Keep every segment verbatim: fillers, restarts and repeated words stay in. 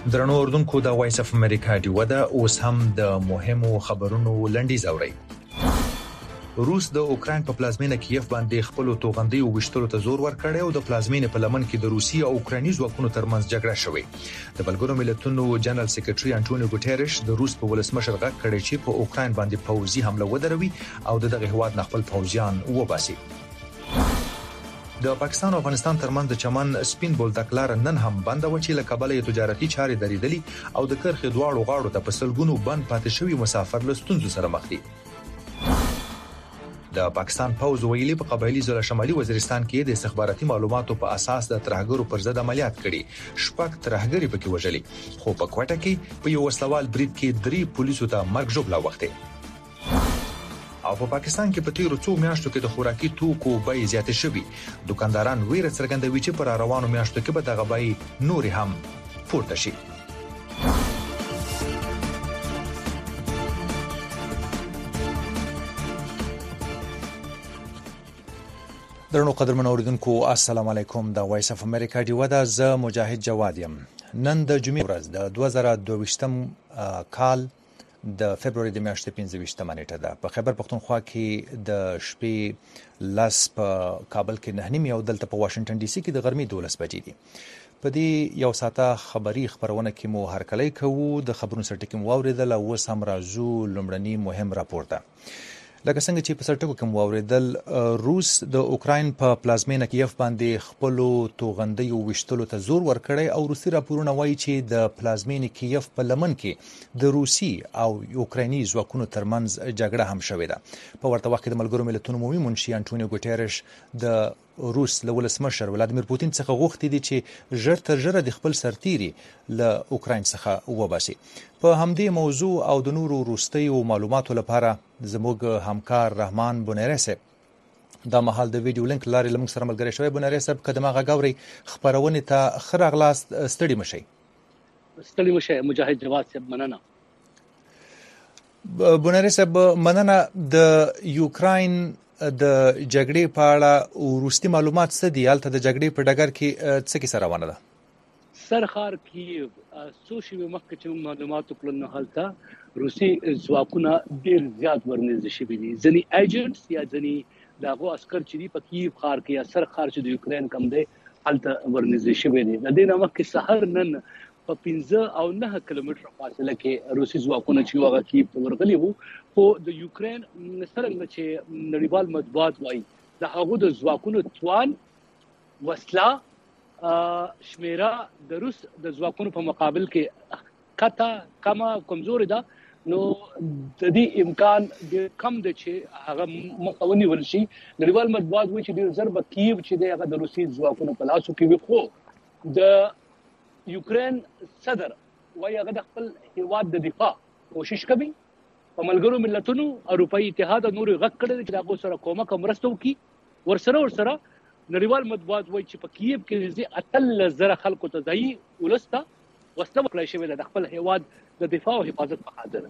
درنو اردوونکو د وایس اف امریکا ډیو ده اوس هم د مهمو خبرونو لنډیز اورئ. روس د اوکراین په پلازمینه کیف باندې خپل توغندي او وشتلو ته زور ورکړی او د پلازمینه په لمن کې د روسي او اوکرایني ځواکونو ترمنځ جګړه شوې. د ملګرو ملتونو جنرال سیکریټري انټونیو ګوټيريش د روس په ولسمشر غږ کړی چې په اوکراین باندې پوځي حمله ودروي او دغه هواد نه خپل پوځیان وباسي. د پاکستان او افغانستان ترمنځ د چمن سپین بولدک لار نن هم بند و چې له کابل تجارتي چارې درېدلي او د کرخې دواړو غاړو ته په سلګونو بند پاتې شوي مسافر له ستونزو سره مخ دي. د پاکستان پوځ ویلي په قبایلی ضلع شمالي وزیرستان کې د استخباراتي معلوماتو په اساس د ترهګرو پر ضد عملیات کړي. شپږ ترهګری پکې وژلي خو په کوټه کې په یو وسلوال برید کې درې پولیسو ته مرګ ژوبله وخته. او په پاکستان کې په تیرو څو میاشتو کې د خوراکي توکو بیې زیاتې شوي. دکانداران ویره څرګندوي چې پر روانو میاشتو کې به دغه بیې نورې هم پورته شي. درنو قدرمنو اوریدونکو السلام علیکم. د وایس اف امریکا ډیو ده. زه مجاهد جواد یم. نن د جمعې ورځ د دوه زره دوه ویشتم کال د فبرवरी د میاشتې پنځه ویشتمه نیټه ده. په خیبر پختونخوا کې د شپې لس په کابل کې نه نیم او دلته په واشنگټن ډي سي کې د غرمې دولس بجې دي. په دې یو ساعته خبري خبرونه کې مو هرکلی کوو. د خبرونو سرټکی مو واوریدل او اوس هم راځو لومړني مهم راپور ته. لکه څنګه چې په سرټکو کې مو واوریدل، روس د اوکراین په پلازمینه کیف باندې خپل توغندي او وشتلو ته زور ورکړی او روسي راپورونه وایي چې د پلازمینه کیف په لمن کې د روسي او اوکرایني ځواکونو ترمنځ جګړه هم شوې ده. په ورته وخت کې د ملګرو ملتونو عمومي منشي انټونیو ګوټيريش د روس له ولسمشر ولادیمیر پوتین څخه غوښتي دي چې ژر تر ژره د خپل سرتیري له اوکراین څخه وباسي. په همدې موضوع او د نورو وروستیو معلوماتو لپاره زموږ همکار رحمان بونیری صاحب دا مهال د ویډیو لینک لارې لمږ سره ملګری شوی. بونیری صاحب که دماغه غوري خبرونې ته ښه راغلاست. ستړي مشئ. ستړي مشئ مجاهد جواد صاحب. مننه. بونیری صاحب مننه. د یوکراین د جګړې په اړه وروستي معلومات څه دي؟ هلته د جګړې په ډګر کې څه کیسه روانه ده؟ سرخار کیف څو شېبې مخکې چې معلومات وکړل نو هلته روسي ځواکونه ډېر زیات ورنږدې شوي دي. ځینې ایجنټس یا ځینې د هغو عسکر چې دي په کیف ښار کې یا سرخار چې د یوکراین کم دی هلته ورنږدې شوي دي. د دې نه مخکې سهار نن په پنځه او نه کیلومتره فاصله کې روسي ځواکونه چې هغه کیف ته ورغلي وو، خو د یوکراین څرنګه چې نړیوال مطبوعات وایي د هغو د ځواکونو توان، وسله، شمیره د روس د ځواکونو په مقابل کې کته کمه کمزوري ده. نو د دې امکان ډېر کم دی چې هغه مخه ونیول شي. نړیوال مطبوعات وایي چې ډېر ژر به کیف چې دی هغه د روسي ځواکونو په لاسو کې وي. خو د یوکراین صدر وایي هغه د خپل هیواد د دفاع کوشش کوي. په ملګرو ملتونو اروپایي اتحاد او نورو غږ کړی چې هغه سره کومک او مرسته وکړي. ورسره ورسره نړیوال مطبوعات وایي چې په کیف کې زی اتل زره خلکو ته ځای ولسته وسله ورکړی شوې ده د خپل هیواد د دفاع او حفاظت په خاطر.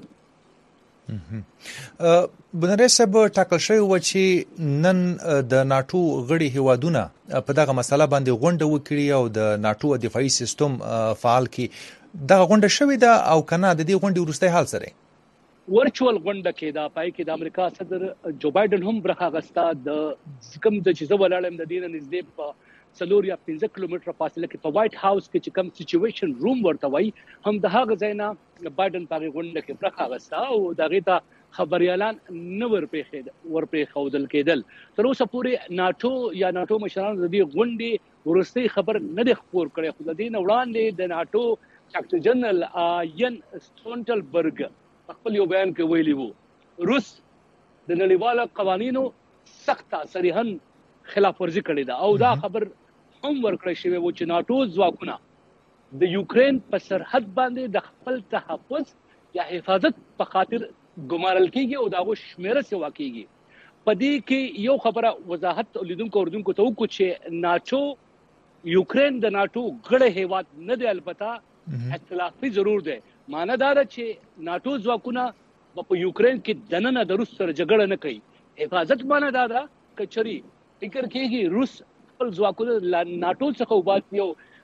بونیری صاحب ټاکل شوی و چې نن د ناټو غړي هیوادونه په دغه مسله باندې غونډه وکړي او د ناټو دفاعي سیستم فعال کړي. دغه غونډه شوې ده او کنه د دې غونډې وروستی حال سره ورچوال غونډه کې دا پای کې د امریکا صدر جو بایدن هم برخه غستا. د کوم د چې زه ولاړم د دې نږدې په څلور یا پنځه کیلومتره فاصله کې په وایټ هاوس کې چې کوم سچويشن روم ورته وایي هم د هغه ځای نه بایدن په غونډه کې برخه غستا او دغه ته خبريالان نه ورپېخید ورپېخودل کېدل. تر اوسه پورې ناټو یا ناټو مشرانو د دې غونډې ورستي خبر نه دی خبر کړی. خو د دې نه وړاندې د ناټو سیکرټری جنرال ین سټولټنبرګ خپل یو بیان کې ویلي وو روس د نړیوالو قوانینو سخته صریحاً خلاف ورزي کړې ده او دا خبر هم ورکړی شوی و چې ناټو ځواکونه د یوکرين په سرحد باندې د خپل تحفظ یا حفاظت په خاطر ګمارل کېږي او داغه شمیره سوا کېږي. په دې کې یو خبره وضاحت لیدونکو اوردونکو ته وکړو چې ناټو یوکرين د ناټو غړي هیواد نه دی، البته اختلافي ضرور دی. معنی دا ده چې ناټو ځواکونه په یوکرين کې دننه د روس سره جګړه نه کوي. حفاظت معنی دا ده کچري فکر کېږي روس خپل ځواکونه ناټو څخه وباسي او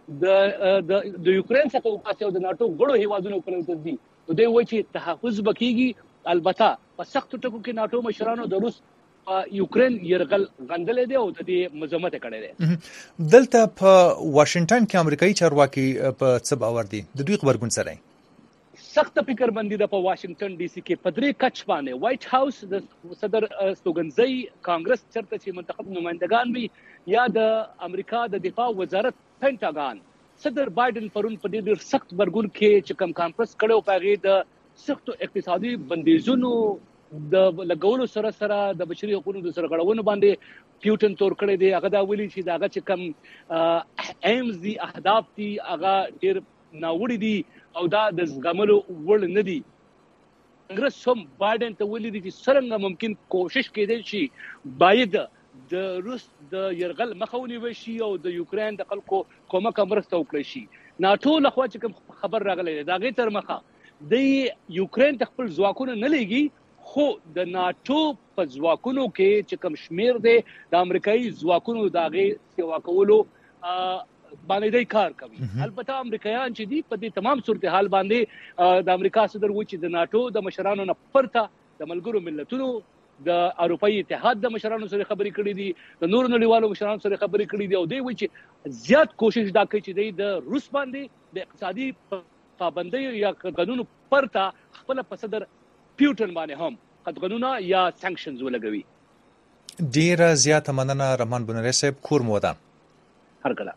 د د یوکرين څخه وکاسي او د ناتو غړو هیوادونو په لور دي نو دوی وایي چې تحفظ بکیږي البته په سخت ټکو کې ناتو مشرانو د روس یوکرين يرغل غندلې دی او د دې مذمت کړي دي دلته په واشنگټن کې امریکایي چارواکي په څه باور دي د دوی خبرګون سره سخت فکر بندي د په واشنگټن ډي سي کې پدری کچ باندې وایټ هاوس د صدر استوګنځي کانګرس چرته چې منتخب نمائندگان وي یا د امریکا د دفاع وزارت پینټاګان صدر بایدن پرون په دې ډېر سخت برګون کې چې کم کانفرنس کړو پغې د سخت اقتصادي بندیزونو د لګولو سره سره د بشري حقوقو د سرغړونو باندې پیوټن تور کړی دی هغه دا ویلي چې داغه چې کم ایمز دي اهداف دي هغه ډېر ناوړي دي او دا د زغملو وړ نه دي کانګرس هم بایدن ته ویلي دي چې څنګه ممکن کوشش کېدل شي باید د روس د يرغل مخاوني وشي او د یوکرين د خلکو کومک مرسته وکړي شي ناتو لخوا چې خبر راغلی دا غي تر مخه د یوکرين د خپل ځواکونو نه لګي خو د ناتو په ځواکونو کې چې کم شمیر دي د امریکایي ځواکونو داغه سیوا کولو باندې دای کار کوي البته امریکایان چې دي په دې تمام صورتحال باندې د امریکا صدر و چې د ناتو د مشرانو نه پرته د ملګرو ملتونو د اروپאי اتحاد د مشرانو سره خبرې کړې دي د نورو نړیوالو مشرانو سره خبرې کړې دي او دوی وایي چې زیات کوشش دا کوي چې د روس باندې د اقتصادي پابندۍ یا قانونو پرته خپل په صدر پیوټن باندې هم قانونا یا سانکشنز ولګوي ډیر زیات مننه رحمان بنوري صاحب کور مو ده هر کله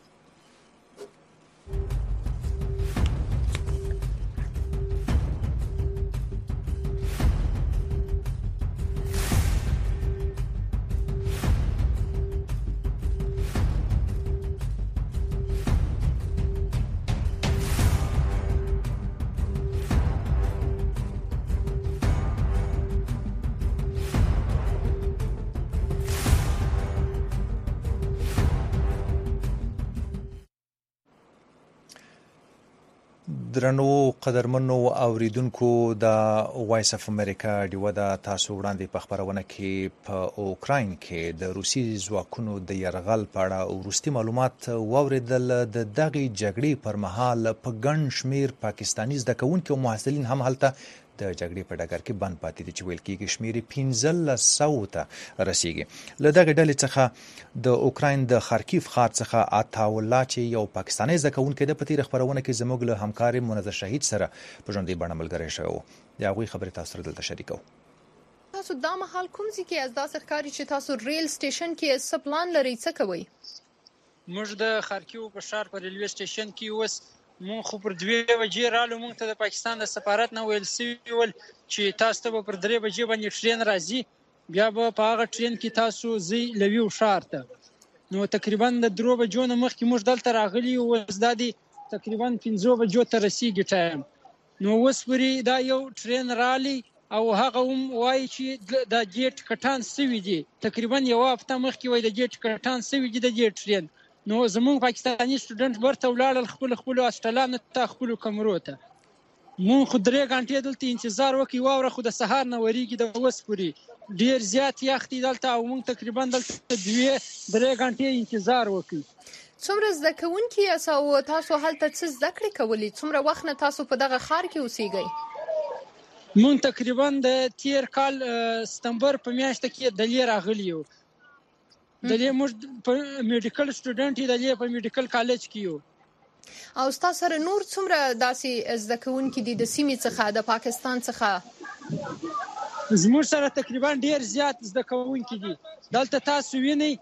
درنو قدرمنو اوریدونکو د وایس اف امریکا ډیو د تاسو وړاندې په خبرونه کې په اوکراین کې د روسي ځواکونو د يرغل په اړه وروستي معلومات واوریدل د دغه جګړې پر مهال په ګڼ شمیر پاکستاني زده کوونکو او محصلین هم هلته د جګړې په ډګر کې بند پاتې دي چې ویل کېږي شمیر پنځه سوه ته رسیږي له دغه ډلې څخه د اوکراین د خارکیف ښار څخه عطاالله چې یو پاکستاني زده کوونکی د په تیره خبرونه کې زموږ له همکار منظر شهید سره په ژوندۍ بڼه ملګری شوی و د هغوی خبرې تاسو سره دلته شریکوو تاسو دا مهال کوم ځای کې از داسې ښکاري چې تاسو ریل سټیشن کې څه پلان لرئ څه کوئ موږ د خارکیو په ښار په ریلوی سټیشن کې اوس مون خو پر دوه بجې رالو مونږ ته د پاکستان د سفارت نه ویل سوي ول چې تاسو ته پر درې بجې باندې ټرین راځي بیا به په هغه ټرین کې تاسو زی لویو ښار ته نو تقریبا د درو بجو نه مخکې موږ دلته راغلي او اوس دا دی تقریبا پنځه بجو ته رسیږي ټایم نو اوس پرې دا یو ټرین رالی او هغه هم وایي چې د جیټ کټان سوي دي تقریبا یو هفته مخکې وایي د جیټ کټان سوي دي د جیټ ټرین نو زموږ پاکستاني سټوډنټ ورته ولاړل خپل خپل هاسټلانو ته خپل کمرو ته مونږ خو درې غنټې دلته انتظار وکړو واوره خو د سهار نه وریږي د اوس پورې ډیر زیات یخ دي دلته او مونږ تقریبا دلته دوه درې غنټې انتظار وکړو څومره زده کوونکي او تاسو هلته څه زده کړې کولې څومره وخت نه تاسو په دغه ښار کې اوسېږئ مونږ تقریبا د تیر کال سپتمبر په میاشت کې د لیر راغلی یو د دې موږ په میډیکل سټوډنټ د دې په میډیکل کالج کې یو او تاسو سره نور څومره داسې زده کوونکي دي د سیمې څخه د پاکستان څخه زموږ سره تقریبا ډیر زیات زده کوونکي دي دلته تاسو وینئ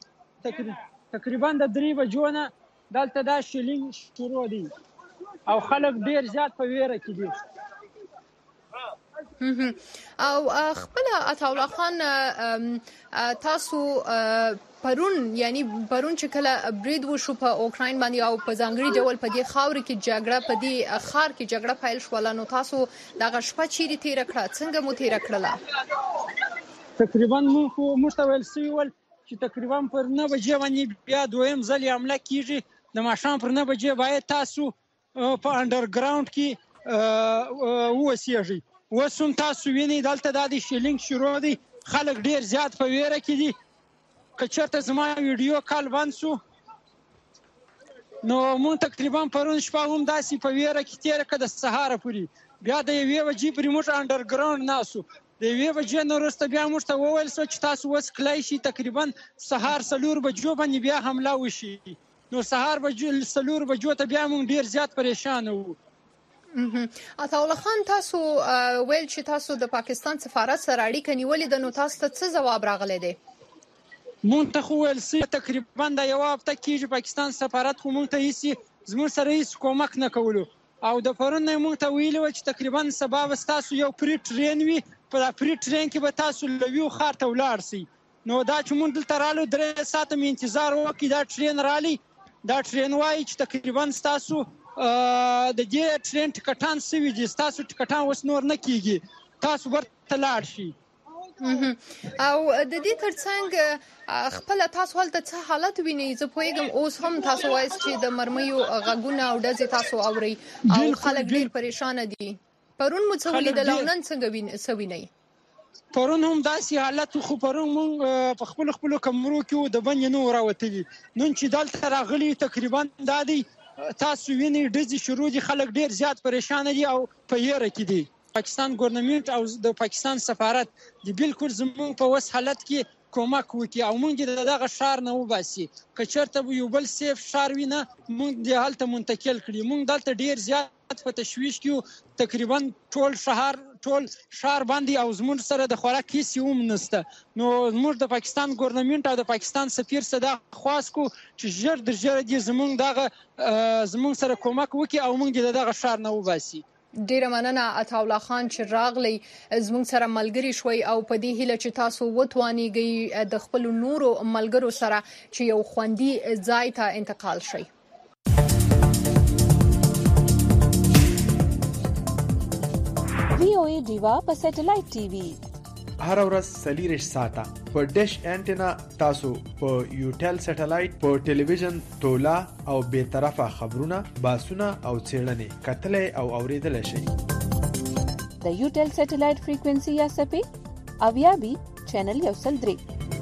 تقریبا د درې بجو نه دلته دا شیلینګ شروع دي او خلک ډیر زیات په ویره کې دي او خپل عطاالله خان تاسو پرون یعنی پرون چې کله برید وشو په اوکراین باندې او په ځانګړي ډول په دې خاور کې جګړه په دې ښار کې جګړه پیل شوه نو تاسو دغه شپه چیرې تیره کړه څنګه مو تیره کړله تقریبا موږ ته ویل سوي ول چې تقریبا پر نه بجې باندې بیا دویم ځل حمله کیږي د ماښام پر نه بجې باید تاسو په انډرګراوند کې اوسېږئ اوس هم تاسو وینئ دلته دا د شیلینګ شروع دی خلک ډیر زیات په ویره کې دي که چېرته زما ویډیو کال بند شو نو مونږ تقریبا پرون شپه هم داسې په ویره کې تېره کړه د سهاره پورې. بیا د یوې بجې پورې موږ انډرګراونډ ناستو. د یوې بجې نه وروسته بیا موږ ته وویل شوه چې تاسو اوس کلی شي تقریبا سهار څلور بجو باندې بیا حمله وشي. نو سهار بجو څلور بجو ته بیا موږ ډېر زیات پریشانه وو. عطاالله خان، تاسو ویل چې تاسو د پاکستان سفارت سره اړیکه نیولې ده، نو تاسو ته څه ځواب راغلی دی؟ مونږ ته خو ویل سوي تقریبا د یوه هفته کېږي پاکستان سفارت خو مونږ ته هېڅ زموږ سره هېڅ کومک نه کولو. او د پرون نه یې مونږ ته ویلي وه چې تقریبا سبا به ستاسو یو پري ټرین وي، په دا پري ټرین کې به تاسو لویو ښار ته ولاړ سئ. نو دا چې مونږ دلته رالو درې ساعته مې انتظار وکړي، دا ټرین رالی. دا ټرین وایي چې تقریبا ستاسو د دې ټرین ټکټان سوي دي، ستاسو ټکټان اوس نور نه کېږي، تاسو ورته لاړ شئ. او د دې ترڅنګ خپل تاسو هلته څه حالت وینئ؟ زه پوهیږم اوس هم تاسو وایاست چې د مرمیو غږونه او ډزې تاسو اورئ او خلک ډېر پریشانه دي. پرون مو څه ولیدل او نن څنګه څه وینئ؟ پرون هم داسې حالت خو پرون مونږ په خپلو خپلو کمرو کې د بندې نه وو راوتلي. نن چې دلته راغلي تقریبا دا دی تاسو وینئ ډزې شروع دي، خلک ډېر زیات پریشانه دي او په یېره کې دي. پاکستان ګورنمنت او د پاکستان سفارت د بالکل زموږ په وس حالت کې کومک وکړي او موږ د دغه ښار نه وباسي. که چېرته به یو بل سیف ښار وي نه موږ دې هلته منتقل کړي. موږ دلته ډېر زیات په تشویش کې یو، تقریبا ټول ښار ټول ښار باندې او زموږ سره د خوراک هېڅ هم نشته. نو موږ د پاکستان ګورنمنت او د پاکستان سفیر څخه دا خواست کوو چې ژر د ژره دې زموږ دغه زموږ سره کومک وکړي او موږ دې د دغه ښار نه وباسي. ډیره مننه عطاالله خان چې راغلی زموږ سره ملګری شوي او په دې هیله چې تاسو وتوانیږئ د خپل نورو ملګرو سره چې یو خوندي ځای ته انتقال شئ. وی او ای ډیوا په سټلایټ ټي وي هر ورځ څلور ساعته په ډیش انټینا تاسو په یوټل سټلایټ په ټلویزیون تولا او به طرفه خبرونه باسونه او څېړنې کتلې او اوریدل شي. د یوټل سټلایټ فریکوئنسي یا سپې اویا بي چینل یو سل درې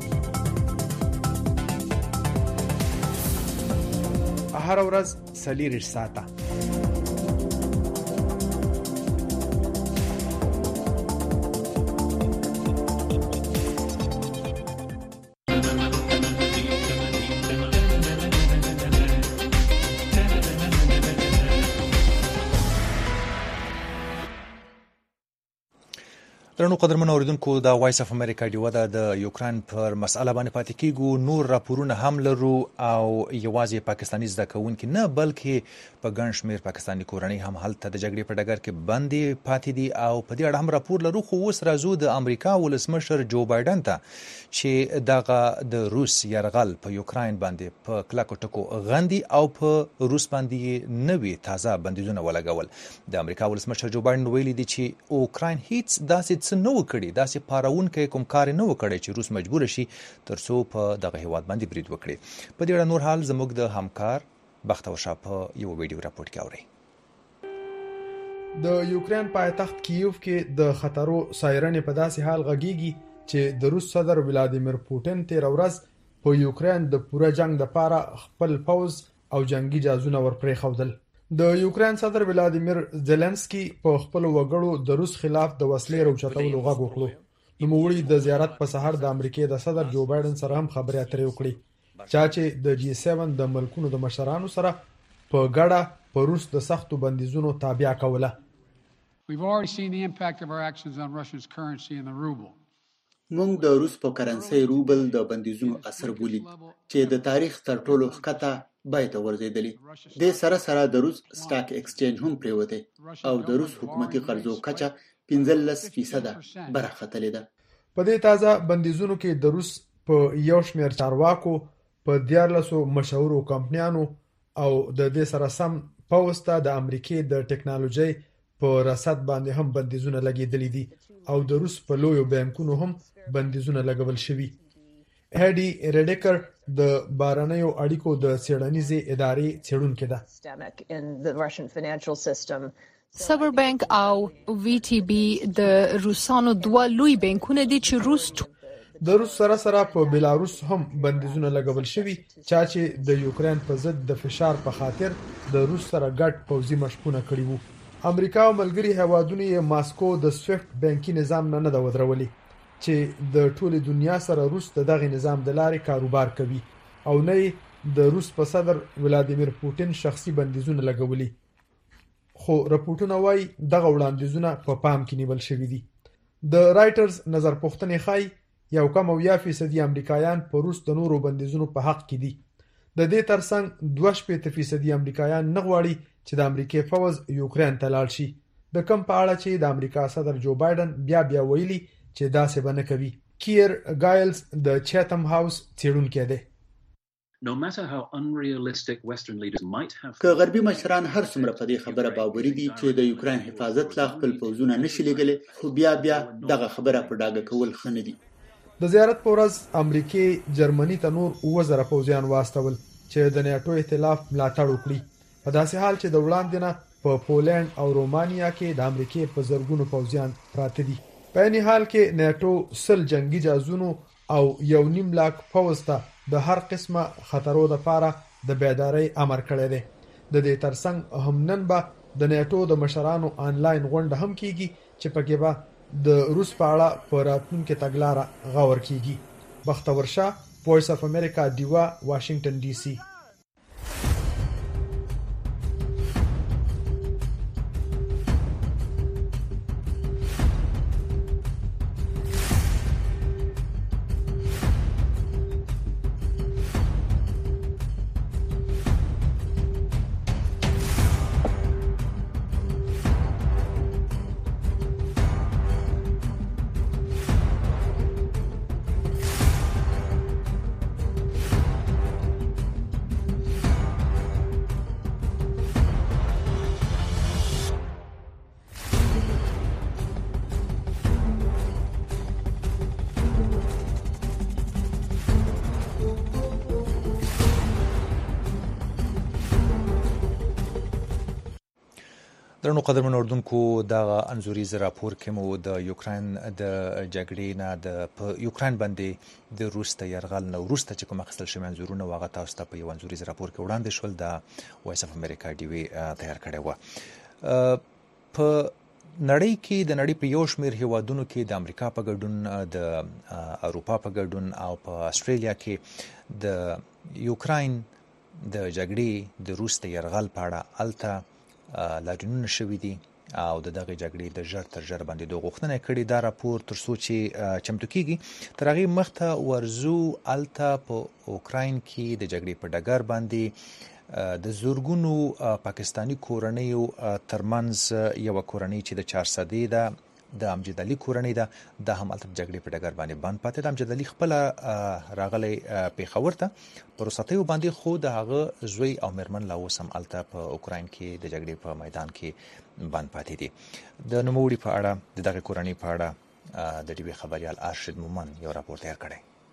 هر ورځ څلور ساعته. درنو قدرمن اوریدونکو، د وایس اف امریکا ډیوه ده د یوکران پر مسأله باندې پاتې کیږو. نور راپورونه هم لرو او یوازې پاکستاني زده کوونکي نه بلکې په ګڼ شمېر پاکستاني کورنۍ هم هلته د جګړې په ډګر کې بندي پاتې دي او په دې اړه هم راپور لرو. خو اوس راځو د امریکا ولسمشر جو بایدن ته چې دغه د روس یرغل په یوکران باندې په کلکو ټکو غندي او په روس باندې نوي تازه بندیزونه ولګول. د امریکا ولسمشر جو بایدن ویلي دي چې اوکراین هیڅ داسې څه نه وکړي، داسې پارونکی کوم کار نه وکړي چې روس مجبور شي ترڅو په دغه هیواد باندې برید وکړي. په دې اړه نور حال زموږ د همکار بختور شاه په یو ویډیو راپور کې اورئ. د یوکران پایتخت کیوف کې د خطرو سایرنې په داسې حال غږیږي چې د روس صدر ولادیمیر پوتین تیر ورځ په یوکران د پوره جنگ لپاره خپل پوز او جنگي جهازونه ورپرې خودل. د یوکران صدر ولادیمیر زيلنسکي په خپل وګړو د روس خلاف د وسلې راوچتولو غږ وکړو. نوموړي د زیارت په سحر د امریکای د صدر جو بایدن سره هم خبرې اترې وکړې، چا چې د جی سیون د ملکونو د مشرانو سره په ګډه په روس د سختو بندیزونو تابع کوله. We've already seen the impact of our actions on Russia's currency and the ruble. موږ د روس په کرنسي روبل د بندیزونو اثر ولید چې د تاریخ تر ټولو ښکته بیه ته ورزیدلی. د سره سره د روس سټاک ایکسچینج هم پریوته او د روس حکومتي قرضو کچه پنځلس فیصد برخه ده. په دې تازه بندیزونو کې د روس په یو شمېر چارواکو په دیارلسو مشهورو کمپنیانو او د دې سره سم پوسټه د امریکای د ټکنالوژي په رصد باندې هم بندیزونه لګیدلي دي او د روس په لویو بانکونو هم بندیزونه لګول شوي. هډي ریډیکر د بارنیو اړیکو د څېړنیزې ادارې څېړونکې ده. سبر بانک او وی ټي بي د روسانو دوه لوی بانکونه دي چې روس د روس سره سره په بلاروس هم بندیزونه لګول شوي چا چې د یوکرين په ضد د فشار په خاطر د روس سره ګډ پوځي مشقونه کړي وو. امریکا او ملګري هیوادونه یې ماسکو د سویفټ بانکي نظام نه نه ودرولي چې د ټوله دنیا سره روس دغه نظام د لارې کاروبار کوي او نه د روس په صدر ولادیمیر پوتین شخصي بندیزونه لګولي. خو راپورټونه وايي دغه وړاندیزونه په پام کې نیول شوي دي. د رائټرز نظر پوښتنې ښایي یو کم اویا فیصدي امریکایان په روس د نورو بندیزونو په حق کې دي. د دې ترڅنګ دوه شپېته فیصدي امریکایان نه غواړي چې د امریکای پوځ یوکرين ته لاړ شي. د کم په اړه چې د امریکا صدر جو بایدن بیا بیا ویلي چې داسې به نه کوي. کیر ګایلز د چیتم هاوس څېړونکی دی. No matter how unrealistic Western leaders might have که غربي مشران هر څومره په دې خبره باوري دي چې د یوکرين حفاظت لا خپل پوځونه نشي لګلې خو بیا بیا دغه خبره په ډاګه کول ښه نه دي. د زیارت په ورځ امریکای جرمني ته نور اوه زره پوځیان واستول چې د نیټو ائتلاف ملاتړ وکړي. په داسې حال چې د وړاندې نه په پولند او رومانیا کې د امریکای په زرګونو پوځیان پراته دي. په یعنی حال کې نیټو سل جنگي جهازونو او یو نیم لاک پوځ ته د هر قسمه خطرو لپاره د بیداری امر کړی دی. د دې ترڅنګ هم نن به د نیټو د مشرانو آنلاین غونډه هم کیږي چې پکې به د روس په اړه په راتلونکي تګلاره غور کیږي. بختور شاه، وایس اف امریکا، دیوا، واشنگټن ډي سي. درنو قدرمن اردوونکو دغه انځوریز راپور کې مو د یوکرين د جګړې نه د یوکرين باندې د روس د يرغل نه وروسته چې کوم اخیستل شوی انځورونه واغه تاسو ته په یو انځوریز راپور کې وړاندې شول د وایس اف امریکا ډي وی تیار کړی و. په نړۍ کې د نړۍ په یو شمېر هیوادونو کې د امریکا په ګډون، د اروپا په ګډون او په استرالیا کې د یوکرين د جګړې د روس د يرغل په اړه الته لاریونونه شوي دي او د دغه جګړې د ژر تر ژره باندې د غوښتنه کړې. دا راپور تر څو چې چمتو کیږي تر هغې مخته ورزو الته په اوکراین کې د جګړې په ډګر باندې د زورګونو پاکستانی کورنیو ترمنځ یو کورنۍ چې د چارسدې ده د امجد علي کورنۍ ده د هم الته جګړې په ډګر باندې بند پاتې ده. امجد علي خپل راغلی پیښور ته په رخصتیو باندې خو د هغه زوی او مېرمن لا اوس هم الته په اوکراین کې د جګړې په میدان کې بند پاتې دي. د نوموړي په اړه د دغه کورنۍ په اړه د ډي وی خبريال ارشد مومن یو راپور تیار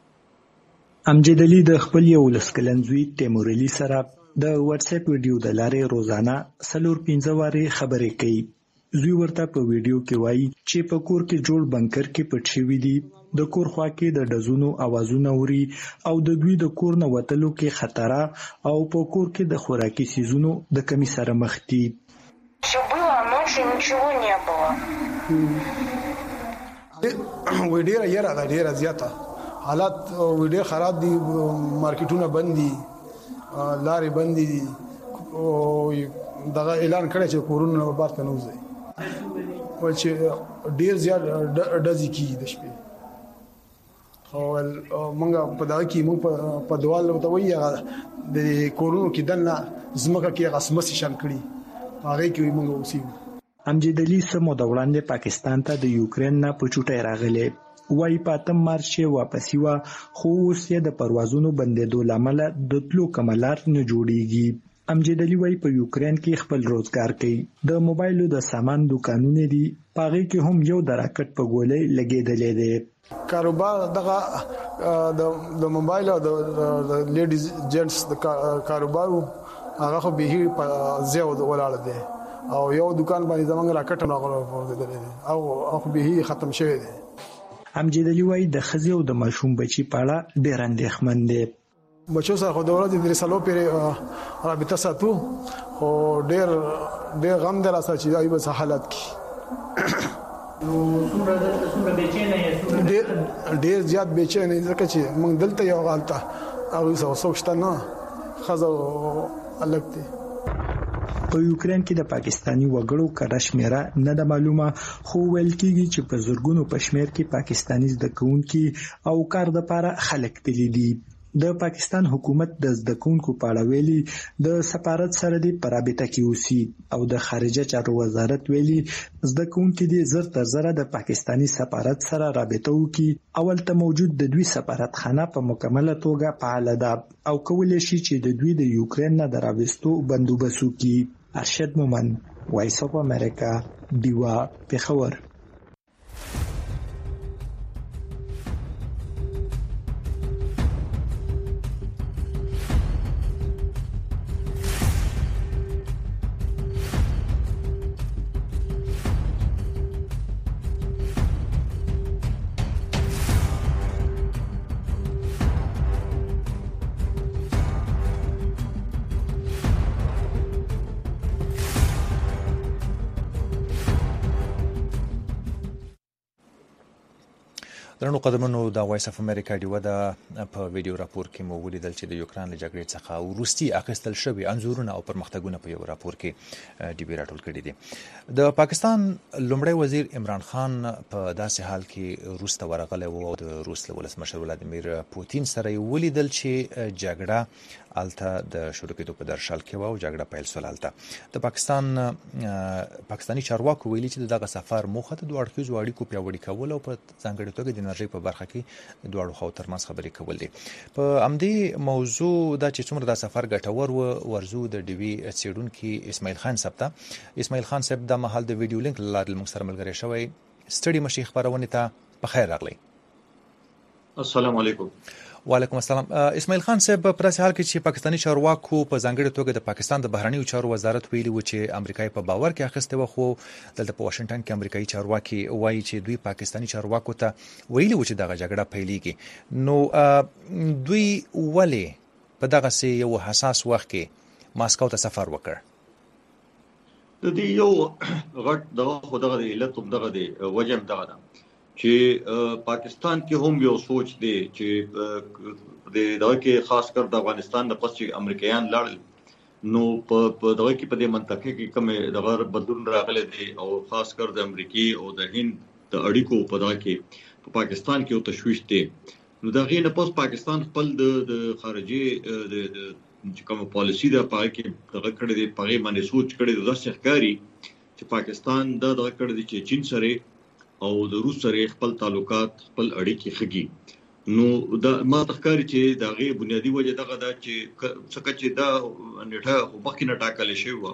کړی. امجد علي د خپل یو لس کلن زوی تیمور علي سره د واتس اپ ویډیو د لارې روزانه څلور پنځه وارې خبرې کوي. زوی ورته په ویډیو کې وایي چې په کور کې جوړ بنکر کې پټ شوي دي، د کور خوا کې د ډزونو اوازونه اوري او د دوی د کور نه وتلو کې خطر او په کور کې د خوراکي سیزونو د کمی سره مخ دي. ویډیو یې را ډیره زیاته حالات ویډیو خراب دي، مارکیټونه بند دي، لارې بند دي او دغه اعلان کړی چې کورونه بار ته نه وځي ول چې ډیر زیات ډزې کیږي د شپې. او موږ په دغه کې موږ په دوال ته وایي د کورونو کې دنه زمکه کې غسمسي شان کړي هغه کې موږ اوسېږو. امجد علي سمو د وړاندې پاکستان ته د یوکرين نه په چوټه راغلی وای په اتم مارچ واپسی وا خو اوس یې د پروازونو بندیدو لامل د تلو کملار نه جوړیږي. امجد علي وای په یوکرين کې خپل روزګار کوي، د موبایلو د سامان دکانونه دي، پاغي کې هم یو د راکټ په ګولې لګیدلې دي. کاروبار دغه د موبایل او د لیډیز جنټس د کاروبار هغه خو به په زیو ولاړ دي او یو دکان باندې زمونږ راکټ نه غوړل دي او خو به ختم شوی دي. امجد علي وایي د ښځې او د ماشوم بچي په اړه ډېر اندېښمن دی. بچو سره خو د ورځې درې څلور پورې رابطه ساتو، خو ډېر ډېر غم دی راسره چې دوی به څه حالت کړي. ډېر زیات بېچینه یې ځکه چې موږ دلته یو هلته هغوی سره څوک شته نه، ښځه او هلک دی. په یوکرين کې د پاکستاني وګړو کره شمیره نه ده معلومه، خو ویل کېږي چې په زرګونو په شمیر کې پاکستاني زده کوونکي او کار دپاره خلک تللي دي. د پاکستان حکومت د زده کوونکو په اړه ویلي د سفارت سره دې په رابطه کې اوسي او د خارجه چارو وزارت ویلي زده کوونکي دې زر تر زره د پاکستاني سفارت سره رابطه وکړي. اول ته موجود د دوی سفارتخانه په مکمله توګه فعال ده او کولی شي چې د دوی د یوکرين نه د راوستو بندوبست وکړي. ارشد مومن، وایس اف امریکا، دیوا، پېښور. درنو قدمونو د وایس اف امریکا دی ودا په ویډیو راپور کې مو ولیدل چې د یوکرين له جګړې څخه وروستي اخیستل شوی انزورونه او پرمختګونه په یو راپور کې دی بي راټول کړي دي. د پاکستان لومړی وزیر عمران خان په داسې حال کې روس ته ورغلی و او د روس له ولسمشر ولادیمیر پوتین سره ولیدل چې جګړه الته د شروع کېدو په درشل کې و او جګړه پیل شول. الته د پاکستان پاکستاني چارواکو ویلي چې دغه سفر موخه د دوه اړخیزو اړیکو پیاوړي کول او په ځانګړي توګه د انرژي په برخه کې د دوه خواو ترمنځ خبرې کول دي. په همدې موضوع دا چې څومره د سفر ګټور و ورزو د ډیوی څېړونکي اسماعیل خان صاحب ته. اسماعیل خان صاحب د مهال د ویډیو لینک لاره موږ سره ملګری شوی. ستړي مشي خبرونه ته په خیر راغلی. السلام علیکم. وعلیکم السلام. اسماعیل خان صاحب پر اساس حال کې چې پاکستاني چارواکو په ځانګړي توګه د پاکستان د بهرنیو چارو وزارت ویلي و چې امریکایي په باور کې اخیسته و، خو دلته په واشنگټن کې امریکایي چارواکي وایي چې دوی پاکستاني چارواکو ته ویلي و چې دغه جګړه پیلېږي. نو دوی ولې په دغه سي یو حساس وخت کې ماسکو ته سفر وکړ؟ د دې یو غټ دغه خدغه د علت هم دغه دی وجم دغه ده چې پاکستان کې هم یو سوچ دی چې د دغه کې خاص کر د افغانستان د پس چې امریکایان لاړل نو په دغه کې په دې منطقه کې کوم دغه بدلون راغلی دی او خاص کر د امریکای او د هند د اړیکو په دغه کې په پاکستان کې یو تشویش دی. نو دغه نه پس پاکستان خپل د خارجي د کوم پالیسی د پای کې دغه کړی دی په باندې سوچ کړی د ښکاری چې پاکستان د دغه کړی دی چې چین سره او د روس سره خپل تعلقات خپل اړیکې خګي. نو دا ما تخکاری چې دغه بنیادی وجه دغه دا چې څنګه چې دا نیټه وبکې نه ټاکل شوی و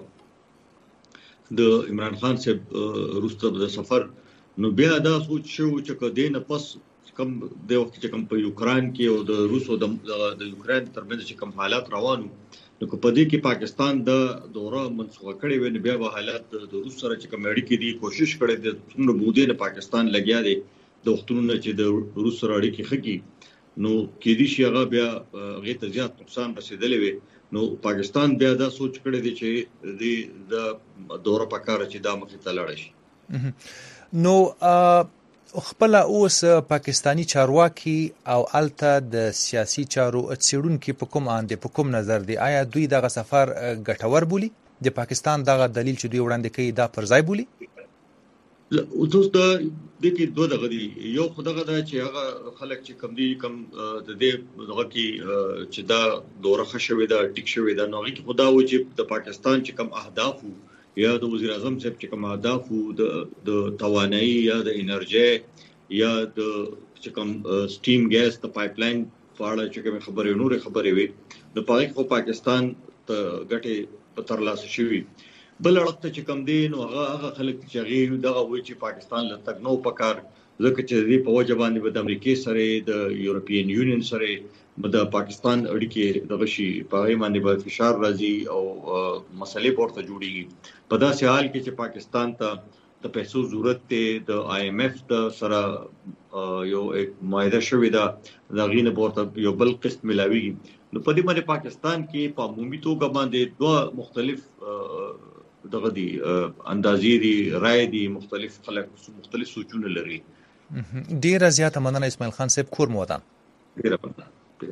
د عمران خان صاحب روس ته د سفر. نو بیا دا سوچ شو چې کدی نه پس کم د وخت چې کم په یوکرين کې او د روس او د یوکرين ترمنځ چې کم حالات روانو نو په دې کې پاکستان د دوره منسوخه کړې وې. بیا به حالات د روس سره چې کوم اړیکې دي کوشش کړي د څومره بودې نه پاکستان لګیا دی د وختونو چې د روس سره اړیکې خګي نو کې دي چې هغه بیا غیر ته زیات نقصان رسیدلې وي. نو پاکستان بیا دا سوچ کړی دی چې د دوره په کار چې دا مخې ته لاړ شي. نو خپل اوس پاکستانی چارواکي او الته د سیاسي چارو څېړونکو په کوم اند په کوم نظر دی؟ آیا دوی دغه سفر ګټور بولی؟ د پاکستان دغه دلیل چې دوی وړاندې کوي دا پر ځای بولی؟ اوس دا د کې دوه دغه دی. یو خدغه دا چې هغه خلک چې کم دي کم د دې دغه کې چې دا دوره خښوي دا ټیک شوی دا نو کې خدا و چې د پاکستان چې کم اهداف یا د وزیر اعظم صاحب چې کوم اهداف د د توانایي یا د انرژي یا د چې کوم سټیم ګیس د پایپ لاین فاړه چې کوم خبرې نور خبرې وي د پاره خو پاکستان ته ګټه په تر لاس شوی. بل اړخ ته چې کوم دي نو هغه هغه خلک چې هغه دغه وایي چې پاکستان له تک نو پکار ځکه چې دې په وجه باندې د امریکای سره د یورپین یونین سره د پاکستان اړیکې دغه شي په باندې به فشار راځي او مسلې پورته جوړيږي. په داسې حال کې چې پاکستان ته د پیسو ضرورت ته د آی ایم ایف د سره یو معاهده شوې ده د غینه ورته یو بل قسط ملاويږي. نو په دې باندې پاکستان کې په عمومي توګه باندې دوه مختلف دغه دي اندازې دي رائے دي مختلف خلک مختلف سوچونه لري. ډیره زیاته مننه اسماعیل خان صاحب کور مو ودان. ډیره مننه.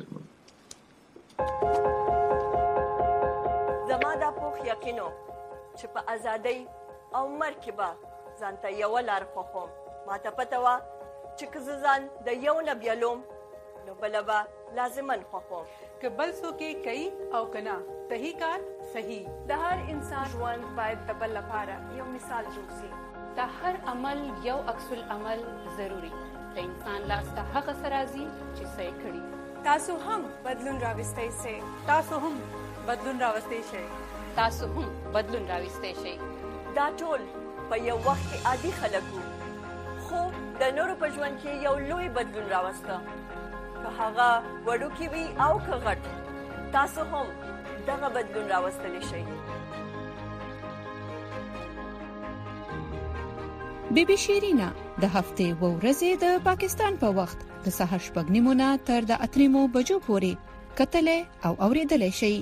زما دا پوخ یقینو چې په ازادۍ او مرګ کې به ځان ته یوه لار خوښوم. ما ته پته وه چې که زه ځان د یو نه بیلوم نو بله به لازما خوښوم. که بل څوک یې کوي او که نه صحیح کار صحیح. د هر انسان ژوند باید د بل لپاره یو مثال جوړ شي. د هر عمل یو عکس العمل ضروري. د انسان لاس ته هغه څه راځي چې څه یې کړي. تاسو هم بدلون راوستی شئ. تاسو هم بدلون راوستی شئ. تاسو هم بدلون راوستی شئ. دا ټول په یو وخت کې عادي خلک وو، خو د نورو په ژوند کې یو لوی بدلون راوسته. که هغه وړوکی وي او که غټ، تاسو هم دغه بدلون راوستلی شئ. بی بی شیرینا د هفتې و ورځې د پاکستان په وخت د سهار شپږ نیمو نه تر د اته نیمو بجو پورې کتلې او اوریدلې شي.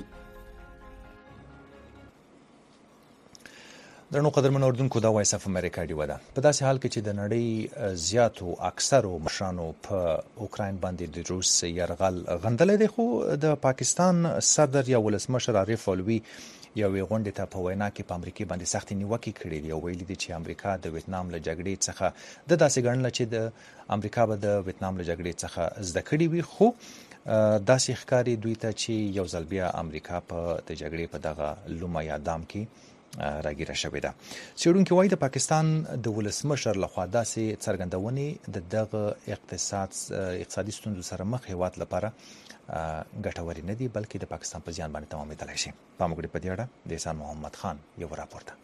درنو قدرمن اوردونکو دا وایس اف امریکا دی ودا په داسې حال کې چې د نړۍ زیاتو اکثرو مشرانو په اوکراین باندې د روس يرغل غندل دي، خو د پاکستان صدر یا ولسمشر عارف علوي یو غونډه ته په وینا کې په امریکا باندې سخت نیوکه کړې دی او ویلي دي چې امریکا د ویتنام له جګړې څخه د داسې ګڼل چې د امریکا به د ویتنام له جګړې څخه زده کړې وي، خو داسې ښکاری دوی ته چې یو ځل بیا امریکا په د جګړې په دغه لومه یادام کې راګیره شوې ده. څېړونکي وایي د پاکستان د ولسمشر لخوا داسې څرګندونې د دغه اقتصاد اقتصادي ستونزو سره مخ هیواد لپاره ګټورې نه دي، بلکې د پاکستان په زیان باندې تمامېدلی شي. پام وکړئ په دې اړه د احسان محمد خان یو راپور.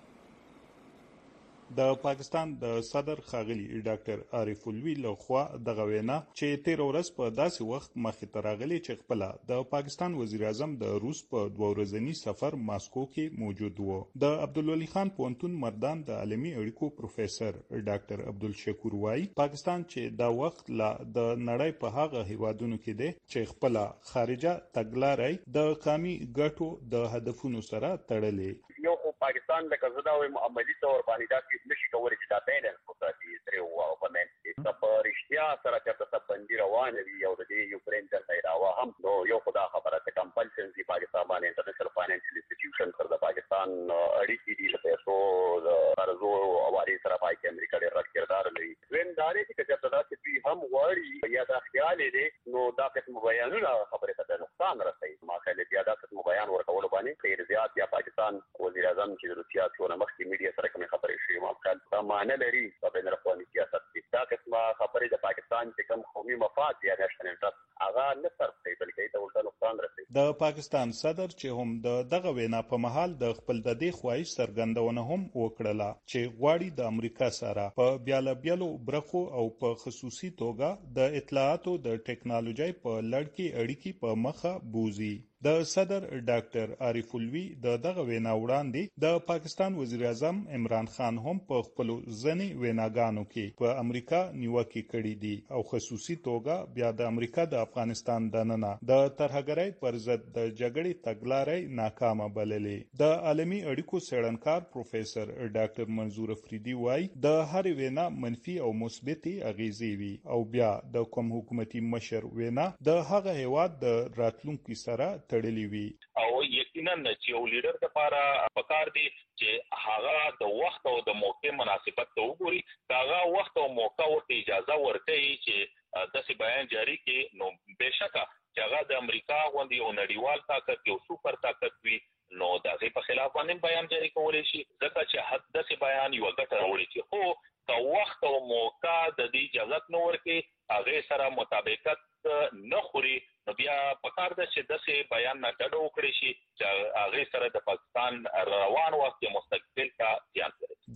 د پاکستان د صدر ښاغلي ډاکټر عارف علوي لخوا دغه وینا چې تیر ورځ په داسې وخت مخې ته راغلی چې خپل د پاکستان وزیر اعظم د روس په دوه ورځني سفر ماسکو کې موجود وو. د عبدالولي خان پوهنتون مردان د عالمي اړیکو پروفیسور ډاکټر عبدالشکور وایي پاکستان چې دا وخت لا د نړۍ په هغه هیوادونو کې دی چې خپل خارجه تګلارې د قومي ګټو د هدفونو سره تړلې. یو خو پاکستان لکه زه دا وایم عملي تور باندې دا هیڅ نشي کولی چې دا بیلنس وساتي ترې او په منځ کې که په رښتیا سره چېرته صفبندي روانه وي او د دې یوکرین جنګ راوا هم نو یو خو دا خبره ده کمپلشن دي پاکستان باندې انټرنیشنل فاینانشل انسټیټیوشن سره د پاکستان اړیکې دي د پیسو د قرضو اوارې سره پای کې امریکا ډېر غټ کردار لري. دویم دا دی چې چېرته داسې دوی هم غواړي یا دا خیال دی نو دا قسم بیانونه خبرې ته د نقصان رسوي. ما خیال بیا دا قسم بیان ورکولو باندې ډېر زیات یا پاکستان وزیر اعظم چې د روسیا څونه مخکې میډیا سره کومې خبرې شوې ما خیال دا معنی لري په بین الاقوامي سیاست کې. دا قسمه خبرې د پاکستان چې کوم قومي مفاد یا نیشنل انټرست هغه نه صرف کوي بلکې ته ورته نقصان رسوي. د پاکستان صدر چې هم د دغه وینا په مهال د خپل د دې خواهش څرګندونه هم وکړه چې غواړي د امریکا سره په بیاله بیلو برخو او په خصوصي توګه د اطلاعاتو د ټکنالوژي په لړ کې اړیکې په مخه بوزي. د صدر ډاکټر عارف علوي د دغه وینا وړاندې د پاکستان وزیر اعظم عمران خان هم په خپل ځنی ویناګانو کې په امریکا نیوکه کړې دي او خصوصي توګه بیا د امریکا د افغانستان دننه د ترهګرۍ پر ضد د جګړې تګلارې ناکامه بللې. د عالمي اړیکو څېړنکار پروفیسور ډاکټر منظور افریدي وایي د هر وینا منفي او مثبت اغیزې وي او بیا د کوم حکومتي مشر وینا د هغه هیواد د راتلونکو سره تړلې وي. او یقینا چې یو لیډر لپاره پکار دی چې هغه د وخت او د موقع مناسبت ته وګوري، هغه وخت او موقع ورته اجازه ورکړي چې داسې بیان جاری کړي. نو بهشکه چې هغه د امریکا غوندې یو نړیوال طاقت یو سوپر طاقت وي نو د هغې په خلاف باندې بیان جاری کولی شي ځکه چې حد داسې بیان یوه ګټه راوړي چې خو که وخت او موقع د دې اجازت نه ورکړي هغې سره مطابقت نه خوري نو بیا پکار ده چې داسې بیان نه ډډه وکړي شي چې هغې سره د پاکستان روان وخت مستقبل ته زیان لري.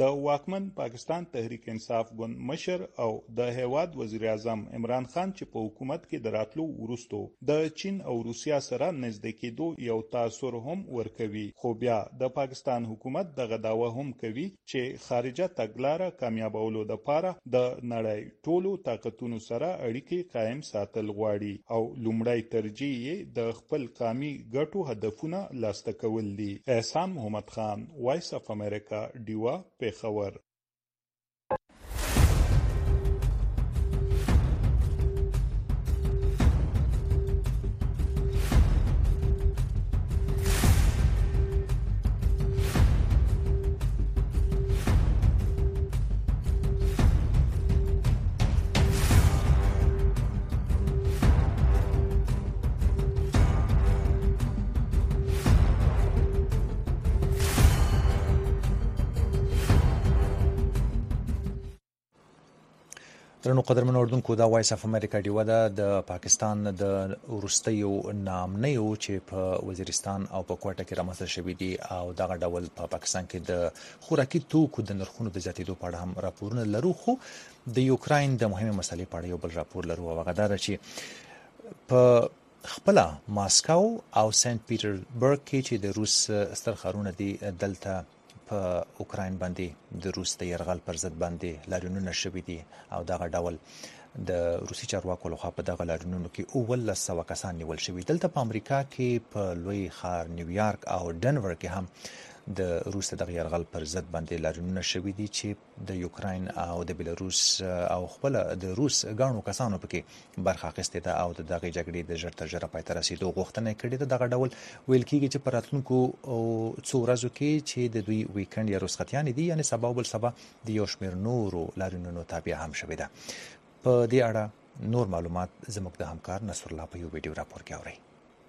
د واکمن پاکستان تحریک انصاف ګوند مشر او د هیواد وزیر اعظم عمران خان چې په حکومت کې د راتلو وروسته د چین او روسیا سره نږدې کېدو یو تاثر هم ورکوي، خو بیا د پاکستان حکومت دغه دعوه هم کوي چې خارجه تګلاره کامیابولو لپاره د نړۍ ټولو طاقتونو سره اړیکې قائم ساتل غواړي او لومړی ترجیح یې د خپل قومي ګټو هدفونه لاسته کول دي. احسان محمد خان، وایس اف امریکا، ډیوا، پیښور. درنو قدرمنو اردوونکو، دا وایس اف امریکا ډیوا ده. د پاکستان د وروستیو نامنیو چې په وزیرستان او په کوټه کې رامنځته شوي دي او دغه ډول په پا پاکستان کې د خوراکي توکو د نرخونو د زیاتېدو په اړه هم راپورونه لرو، خو د یوکراین د مهمه مسلې په اړه یو بل راپور لرو او هغه دا ده چې په خپله ماسکو او سنت پیټرزبرګ کې چې د روس ستر ښارونه دي دلته په اوکراین باندې د روس د یرغل پر ضد باندې لاریونونه شوي دي او دغه ډول د روسي چارواکو لخوا په دغه لاریونونو کې اوولس سوه کسان نیول شوي. دلته په امریکا کې په لوی ښار نیویارک او ډنور کې هم د روس دغه یرغل پر ضد باندې لاریونونه شوي دي چې د یوکراین او د بیلاروس او خپل د روس ګڼو کسانو پکې برخه اخیستې ده او د دغه جګړې د ژر تر ژره پای ته رسیدو غوښتنه کړې ده. دغه ډول ویل کېږي چې په راتلونکو څو ورځو کې چې د دوی ویکند یا رخصتیانې دي، یعنې سبا بل سبا د یو شمېر نورو لاریونونو تابع هم شوې ده. په دې اړه نور معلومات زموږ د همکار نصر الله په یو ویډیو راپور کې اورئ.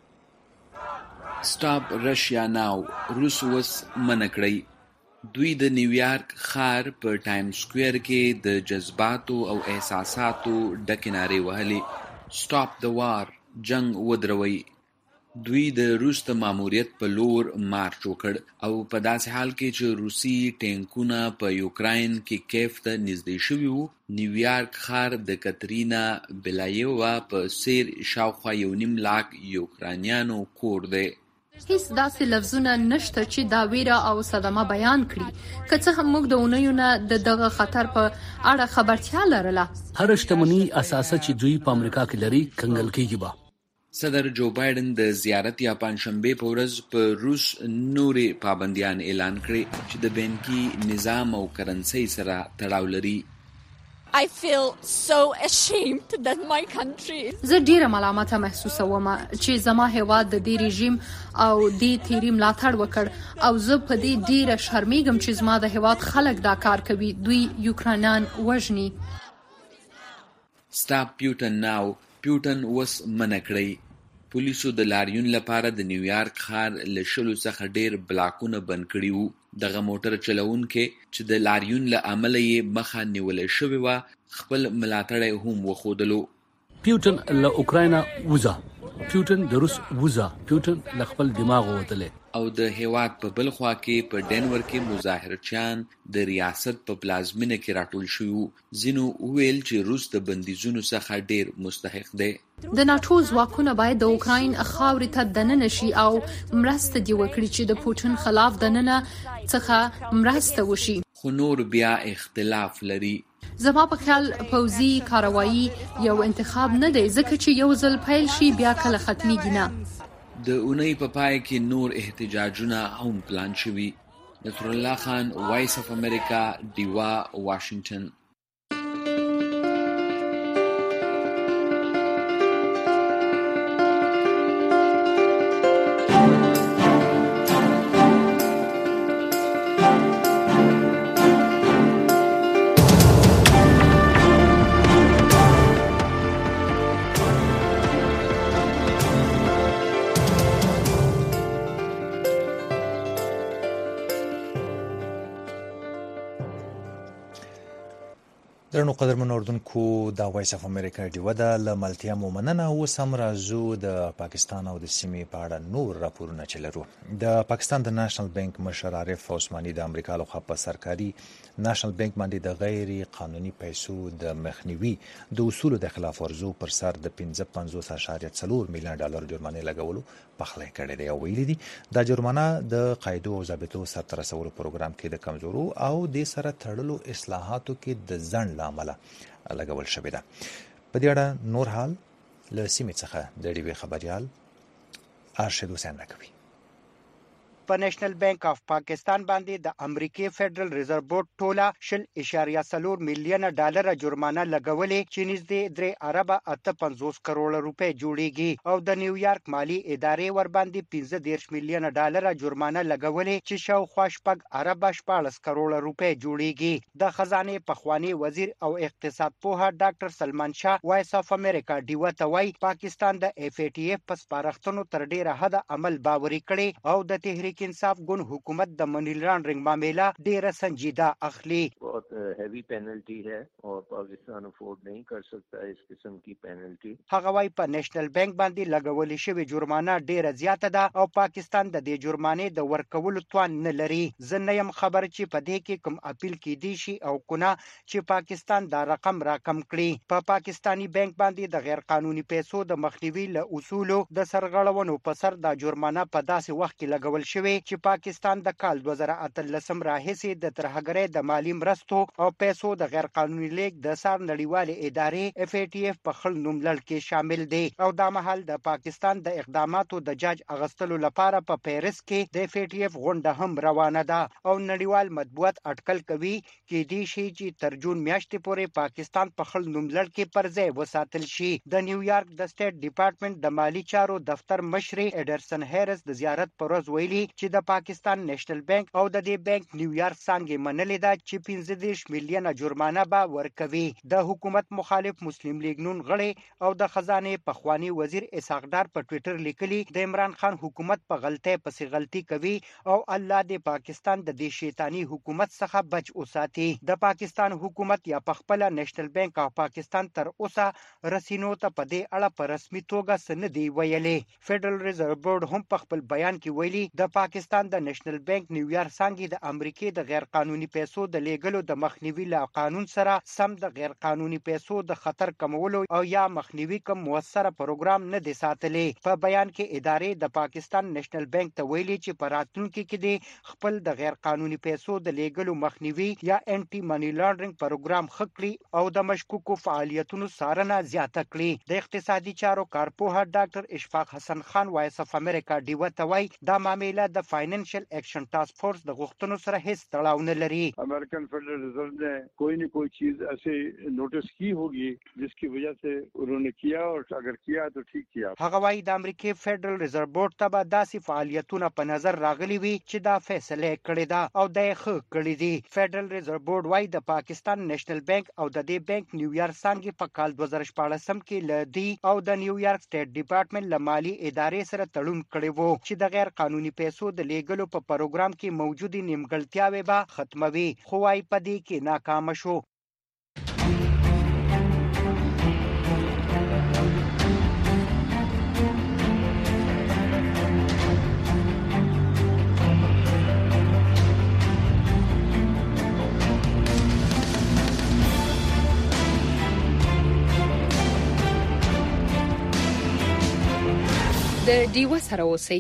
سټاپ رشیا ناو روس اوس منع کړی. دوی د نیویارک ښار په ټایم سکویر کې د جذباتو او احساساتو ډکې نارې وهلې. سټاپ د وار، جنگ ودروي. دوی د روس د ماموریت په لور مارچ وکړ او په داسې حال کې چې روسي ټینکونه په یوکراین کې کیف ته نږدې شوي وو، نیویارک ښار د کترینا بلایووا په څیر شاوخوا یو نیم لاک یوکرانیانو کور دی. هیڅ داسې لفظونه نشته چې دا ویره او صدمه بیان کړي، که څه هم موږ د اونیو نه د دغه خطر په اړه خبرتیا لرله. هر شتمني اساسه چې دوی په امریکا کې لري کنګل کېږي به. صدر جو بایدن د زیارت یا پنځشنبه په ورځ په روس نورې پابندیان اعلان کړي چې د بانکي نظام او کرنسۍ سره تړاو لري. I feel so ashamed that my country زه ډیره ملامته محسوسوم چې زما هیواد د دې رژیم او دې تیری ملاتړ وکړ او زه په دې ډیره شرمېږم چې زما د هیواد خلک دا کار کوي، دوی یوکرانیان وژني. سټاپ پیوټن ناو پیوټن وس منع کړی. پولیسو د لاریون لپاره د نیویارک ښار له شلو څخه ډیر بلاکونه بند کړي وو. دغه موټر چلوونکی چې د لاریون له امله یې مخه نیولې شوې وه خپل ملاتړی هم وښودلو. پیوټن له اوکراینه وځه، پیوټن د روس وځه، پیوټن له خپل دماغ ووتلی. او د هیواد په بل خوا کې په ډنور کې مظاهرچیان د ریاست په پلازمینه کې راټول شوي وو. ځینو وویل چې روس د بندیزونو څخه ډیر مستحق دی. د ناټو ځواکونه باید د اوکراین خاورې ته دننه شي او مرسته دې وکړي چې د پوټین خلاف دننه څخه مرسته وشي. خو نور بیا اختلاف لري. زما په خیال پوځي کاروایی یو انتخاب نه دی، ځکه چې یو ځل پیل شي بیا کله ختمیږي نه. د اونۍ په پای کې نور احتجاجونه هم پلان شوي. نصر الله خان، وایس اف امریکا، ډیوا، واشنگټن. درنو قدرمنو اردوونکو دا وایس اف امریکا ډیوه ده له ملتیا مو مننه. اوس هم راځو د پاکستان او د سیمې په اړه نور راپورونه چې لرو. د پاکستان د نېشنل بانک مشر عارف عثماني د امریکا لخوا په سرکاري نېشنل بانک باندې د غیر قانوني پیسو د مخنیوي د اصولو د خلاف ورزو پر سر د پنځه پنځوس اعشاریه څلور میلیون ډالر جرمانه لګولو پخلی کړی دی او ویلي دي دا جرمانه د قاعدو او ضابطو سرته رسولو پروګرام کې د کمزورو او د سره تړلو اصلاحاتو کې د ځنډ له امله لګول شوې ده. په دې اړه نور حال له سیمې څخه د ډیوې خبريال ارشد حسین راکوي. په نېشنل بانک اف پاکستان باندې د امریکای فدرل ریزرو بورډ ټوله شل اشاریه څلور میلیونه ډالر جرمانه لګولې چې نږدې درې اربه اته پنځوس کروڑ روپۍ جوړیږي او د نیویارک مالی ادارې ور باندې پنځه دېرش میلیونه ډالر جرمانه لګولې چې شاوخوا شپږ اربه شپاړس کروڑ روپۍ جوړیږي. د خزانه پخوانی وزیر او اقتصاد پوها ډاکټر سلمان شاه وایس اف امریکا ډیوه ته وایي پاکستان د اف ای ټی اف په سپارښتنو تر ډیره حد عمل باوري کړي او د تحریک انصاف ګوند حکومت د منی لانډرینګ معاملہ ډیره سنجیده اخلي. بہت ہیوی پینلٹی ہے اور پاکستان افورڈ نہیں کر سکتا اس قسم کی پینلٹی. هغه وايي په نېشنل بانک باندې لګولې شوی جرمانه ډیره زیاته ده او پاکستان د دې جرمانې د ورکولو توان نه لري. زه نه یم خبر چې په دې کې کوم اپیل کیدی شي او کنه چې پاکستان دا رقم راکم کړي. په پا پاکستانی بانک باندې د غیر قانوني پیسو د مخنیوي له اصولو د سرغړونو په سر د جرمانه په داسې وخت کې لګول شوی چې پاکستان د کال دوه زره اتلسم راهیسې د ترهګرۍ د مالی مرستو او پیسو د غیر قانوني لیږد د سار نړیوالې ادارې اف ای ټی اف په خل نوم لړ کې شامل دی او دا مهال د پاکستان د اقداماتو د جاج اغستلو لپاره په پا پیرس کې د اف ای ټی اف غونډه هم روانه ده او نړیوال مطبوعات اټکل کوي کې دی شي چې تر جون میاشتې پورې پاکستان په خل نوم لړ کې پر ځای وساتل شي. د نیویارک د سټیټ ډپارټمنټ د مالی چارو دفتر مشر ایډرسن هریس د زیارت پر ورځ ویلي چې د پاکستان نېشنل بانک او د دې بانک نیویارک څنګه منلې ده چې پنځه دېرش میلیونه جرمانه به ورکوي. د حکومت مخالف مسلم لیگ نون غړي او د خزانه پخوانی وزیر اسحاق ډار په ټوئیټر لیکلي د عمران خان حکومت په غلطۍ پسې غلطي کوي او الله د پاکستان د دې شیطانی حکومت څخه بچ اوساتي. د پاکستان حکومت یا په خپل نېشنل بانک اف پاکستان تر اوسه رسینو ته په دې اړه په رسمي توګه سند دی ویلي. فدرل ریزرو بورډ هم په خپل بیان کې ویلي د پاکستان د نېشنل بانک نیویارک څنګه د امریکای د غیر قانوني پیسو د لیګلو د مخنیوي له قانون سره سم د غیر قانوني پیسو د خطر کمولو او یا مخنیوي کوم موثره پروګرام نه دی ساتلی. په بیان کې ادارې د پاکستان نېشنل بانک ته ویلي چې په راتلونکي کې د خپل د غیر قانوني پیسو د لیګلو مخنیوي یا انټي منی لانډرینګ پروګرام خکړي او د مشکوکو فعالیتونو څارنه زیاته کړي. د اقتصادي چارو کارپوه ډاکټر اشفاق حسن خان وایس اف امریکا ډیوه ته وایي دا معاملې د فائنینشل ایکشن ٹاسک فورس د غوښتنو سره هیڅ تړاو نه لري. امریکن فیڈرل ریزرو نے کوئی نہ کوئی چیز ایسے نوٹس کی ہوگی جس کی وجہ سے انہوں نے کیا اور اگر کیا تو ٹھیک کیا. هغه وايي د امریکای فیډرل ریزرو بورډ ته به داسې فعالیتونه په نظر راغلي وي چې دا فیصله کړې ده او د ښه کړې دي. فیډرل ریزرو بورډ وايي د پاکستان نېشنل بانک او د دې بانک نیویارک څنګه په کال دوه زره شپاړسم کې لدی او د نیویارک سټیټ ډپارټمنټ له مالی ادارې سره تړون کړی وو چې د غیر قانوني پیسو د لیګلو په پروګرام کې موجودي نیمګړتیاوې به ختموي خو وايي په دې کې ناکام شو. د ډیوه سره اوسئ.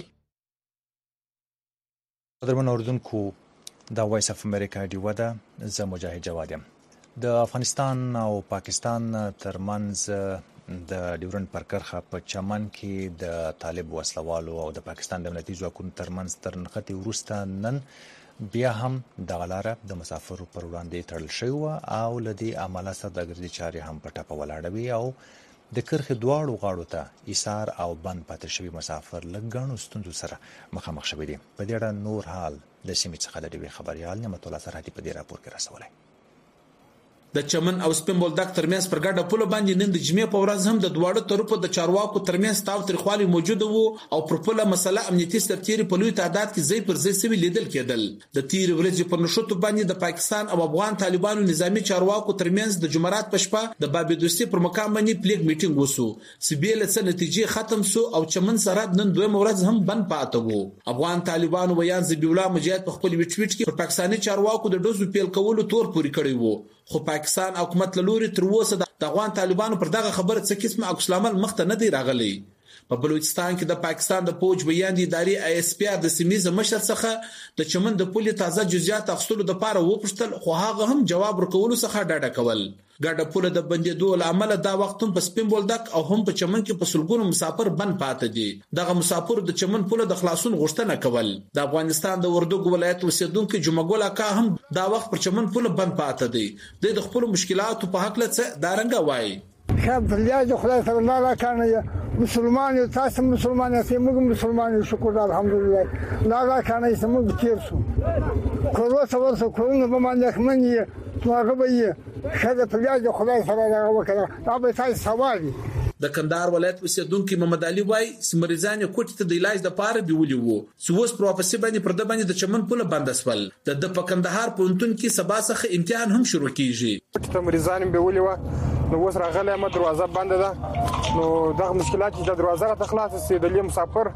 قدرمن اردوونکو دا وایس اف امریکا ډیوه ده. زه مجاهد جواد یم. د افغانستان او پاکستان ترمنځ د ډیورنډ پر کرښه په چمن کې د طالب وسلوالو او د پاکستان د امنیتي ځواکونو ترمنځ تر نښتې وروسته نن بیا هم دغه لاره د مسافرو پر وړاندې تړل شوې وه او له دې امله سوداګریزې چارې هم په ټپه ولاړه وي او د کرښې دواړو غاړو ته ایثار او بند پاتې شوي مسافر له ګڼو ستونزو سره مخامخ شوي دي. په دې اړه نور حال د سیمې څخه د ډیوې خبریال نعمت الله سرحدي په دې راپور کې رسولی. د چمن او سپین بولدک ترمنځ پر ګډه پوله باندې نن د جمعې په ورځ هم د دواړو طرفو د چارواکو ترمنځ تاو تریخوالي موجود وو او پر پوله مسله امنیتي سرتیري په لوی تعداد کې ځای پر ځای سوي لیدل کېدل. د تیر ورځې په نشوتو باندې د پاکستان او افغان طالبانو نظامی چارواکو ترمنځ د جمعرات په شپه د بابي دوستي پر مقام باندې پلیګ میټینګ وسو چې بیل څه نتیجې ختم سو او چمن سرحد نن دوه ورځ هم بند پاتې وو. افغان طالبانو بیان زبی الله مجاهد په خپل ویټویټ کې پر پاکستاني چارواکو د ډوزو پیل کولو تور پوري کړی وو، خو پاکستان حکومت له لوري تر اوسه د افغان طالبانو پر دغه خبره څه قسمه عکس العمل مخته نه دی راغلی. په بلوچستان کې د پاکستان د فوج بیان دی ادارې آی اس پی آر د سیمې مشر څخه د چمن د پولي تازه جزئیات اخستلو د پاره وپښتل، خو هغه هم جواب ورکولو څخه ډاډه کول. ګډه پوله د بندیدو لامل دا وخت هم په سپین بولدک او هم په چمن کې په سلګونو مسافر بند پاتې دي. دغه مسافر د چمن پوله د خلاصون غوښتنه کول. د افغانستان د وردګ ولایت اوسیدونکو جمعګل اکا هم دا وخت پر چمن پوله بند پاتې دي. د خپل مشکلاتو په حق له دارنګ وایي. خب فلیاج خدای سره الله لا کنه مسلمان یو تاسو مسلمان یې موږ مسلمان یو شکر الحمدلله لا لا کنه چې موږ تیر شو کورو څور څو کوونه به باندې خمنې هغه به یې خدای فلیاج خدای سره هغه وکړه دا به تاسو سوال. د کندهار ولایت اوسیدونکو محمد علي وای سمریزان کوټ ته د علاج د پاره بیولې وو چې اوس پروفیسور باندې پر د باندې د چمن پوله بند اسفل د د په کندهار پونتون کې سبا څخه امتحان هم شروع کیږي. سمریزان بیولې و نو اوس راغله ما دروازه بند ده نو دغه مشکلات چې د دروازه ته خلاص سي د لیم مسافر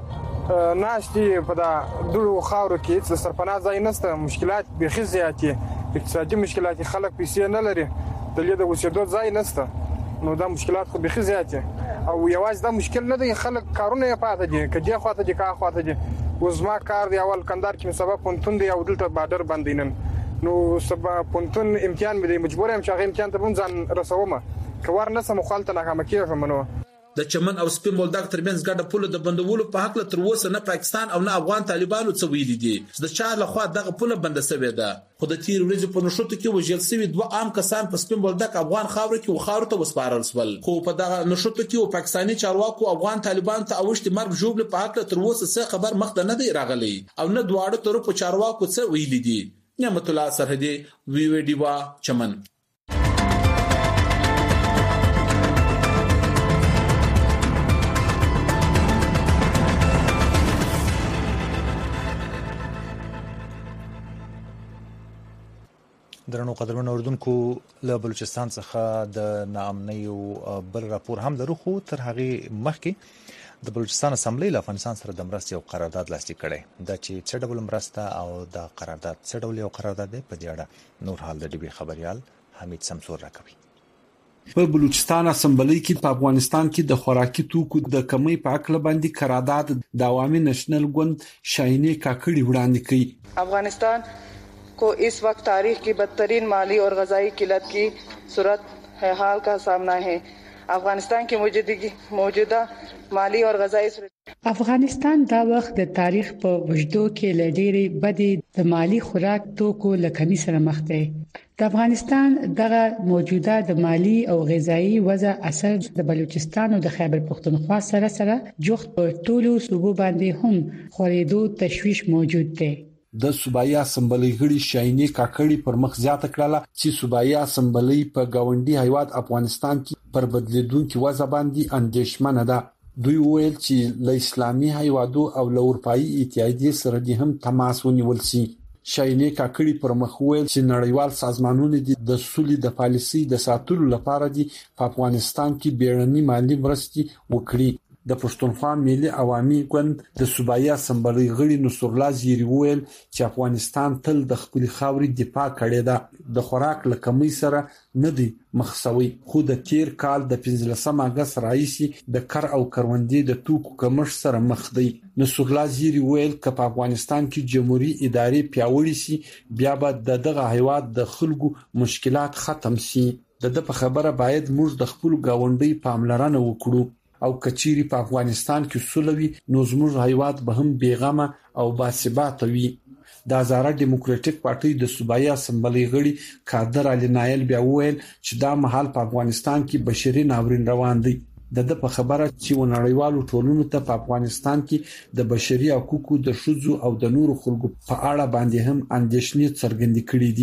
ناشتي په دا دغه خاور کې څه سرپناه ځای نشته، مشکلات به خزياتي اقتصادي مشکلات خلک پیسې نه لري د لید اوسېدو ځای نشته، نو دا مشکلات خو به خزياتي او یواز دا مشکل نه دی، خلک کارونه یې پاتې دي کدي خواته دي کا خواته دي. وزما کار دی اول کندهار کې سبب پونتون دی او دلته بادر باندې نن نو سبب پونتون امتحان مې مجبور یم چې هغه امتحان ته ځان رسوم کوار نه سم خپل ته ناکام کیږم. نو د چمن او سپین بولدک ترمنځ ګډه پوله د بندولو په حق له تر اوسه نه پاکستان او نه افغان طالبانو څه ویلي دي. د چا له خوا دغه پوله بنده شوې ده، خو د تیر ورځې په نشوتو کې وژل شوي دوه عام کسان په سپین بولدک افغان خاور کې وخارو ته وسپارل شول، خو په دغه نشوتو کې پاکستاني چارواکو افغان طالبان ته اوښتي مرګ جوړ په حق له تر اوسه څه خبر مخته نه دی راغلی او نه دواړو طرفو چارواکو څه ویلي دي. نعمت الله سرحدي وی وی ډیوا چمن. درنو قدرمن اوردونکو له بلوچستان څخه د ناامنۍ او بل راپور هم لرو، خو تر هغه مخکې د بلوچستان اسمبلی له افغانستان سره د مرستې او قرارداد لاسلیک کړي دا چې څه ډول مرسته او د قرارداد څه ډول یو قرارداد دی په دې اړه نور حال د ډیبي خبريال حمید سمسور راکوي. په بلوچستان اسمبلی کې په افغانستان کې د خوراکي توکو د کمی په اړه باندې قرارداد د عوامي نېشنل ګوند شاهینه کاکړي وړاندې کړي. افغانستان को इस वक्त तारीख की बदतरीन माली और ग़ज़ाई किल्लत की सूरत हाल का सामना है. अफगानिस्तान की मौजूदगी मौजूदा माली और ग़ज़ाई सूरत افغانستان دا وخت د تاریخ په وجدو کې لډېری بدې د مالی خوراک توکو لکمي سره مخ دی. د افغانستان دغه موجوده د مالی او غذایی وضع اثر د بلوچستان او د خیبر پختونخوا سره سره جوخت په ټولو صوبو باندې هم خورېدو تشویش موجود دی. د صوبایي اسمبلی غړي شاهینه کاکړي پر مخ زیاته کړله چې صوبایي اسمبلی په گاونډي هیواد افغانستان کې پر بدلیدونکو وضع باندې اندېښمنه ده. دوی ویل چې له اسلامي هیوادو او له اروپאי اتحادیې سره د هم تماس ونیول شي. شاهینه کاکړي پر مخ ویل چې نړیوال سازمانونه د سولې د پالیسي د ساتلو لپاره د افغانستان کې بیړني مالی مرستې وکړي. د پښتونخوا ملي عوامي ګوند د صوبایي اسمبلی غړي نصر الله زیری ویل چې افغانستان تل د خپل خاورې دفاع کړې ده، د خوراک لکمۍ سره نه دی مخ شوی، خو د تیر کال د پنځلسم اگست راهیسې د کار او کروندې د توکو کمښت سره مخ دی. نصر الله زیری ویل چې په افغانستان کې جمهوریت ادارې پیاوړې شي بیا به د دغه هیواد د خلکو مشکلات ختم شي. د د په خبره باید موږ د خپل گاونډي پاملرنه وکړو او کچيري په افغانستان کې سولوي نو زموږ هیواد به هم بیغمه او باثباته وي. د آزاد ډیموکراټیک پارټي د صوبایي اسمبلی غړي کادر علي نایل بیا ویل چې دا مهال په افغانستان کې بشري ناورین روان دی. د د په خبره چې ونړیوالو ټولنو ته په افغانستان کې د بشري حقوقو د شذو او د نورو خلکو په اړه باندې هم اندېښنې څرګندې کړې دي.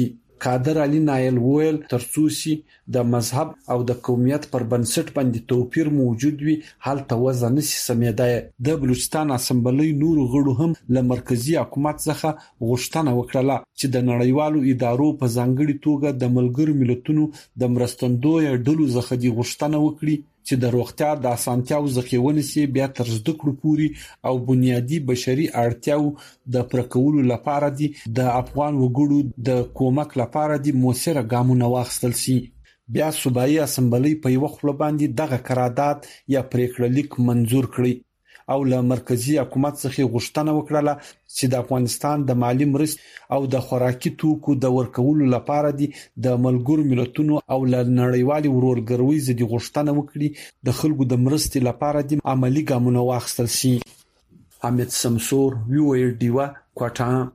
قادر علي نایل ویل ترڅو سي د مذهب او د قومیت پر بنسټ باندې توپیر موجود وي حالت وزن نشي سمېدای. د بلوچستان اسمبلی نور غړو هم له مرکزی حکومت څخه غوښتنه وکړه چې د نړیوالو ادارو په ځانګړي توګه د ملګرو ملتونو د مرستندوی ډلو څخه د غوښتنه وکړي چې د روغتیا د اسانتیاو ذخیرونه سي بیا تر زده کړو پوري او بنیادی بشري اړتیاو د پرکولو لپاره دي د افغان وګړو د کومک لپاره دي موثره ګامونه واخیستل سي. بیا صوبایي اسمبلی په یو خپل باندې دغه قرارداد یا پریکړه لیک منزور کړی او له مرکزی حکومت څخه غوښتنه وکړه چې د افغانستان د مالی مرستې او د خوراکي توکو د ورکولو لپاره دي د ملګرو ملتونو او له نړیوالي ورورګروي ضد غوښتنه وکړي د خلکو د مرستې لپاره دي عملی ګامونه واخیستل شي. حمید سمسور وی او ډیوا کوټا.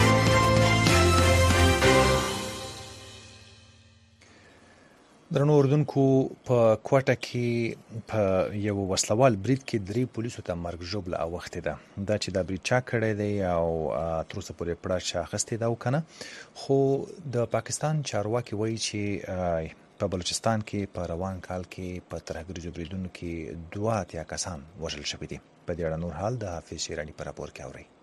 درنو اردوونکو په کوټه کې په یو وسلوال برید کې درې پولیسو ته مرګ ژوبله اوښتې ده. دا چې دا برید چا کړی دی او تر اوسه پورې پړه چا اخیستې ده او که نه، خو د پاکستان چارواکي وایي چې په بلوچستان کې په روان کال کې په ترهګریزو بریدونو کې دوه اتیا کسان وژل شوي دي. په دې اړه نور حال د حافظ شیراني په راپور کې اورئ.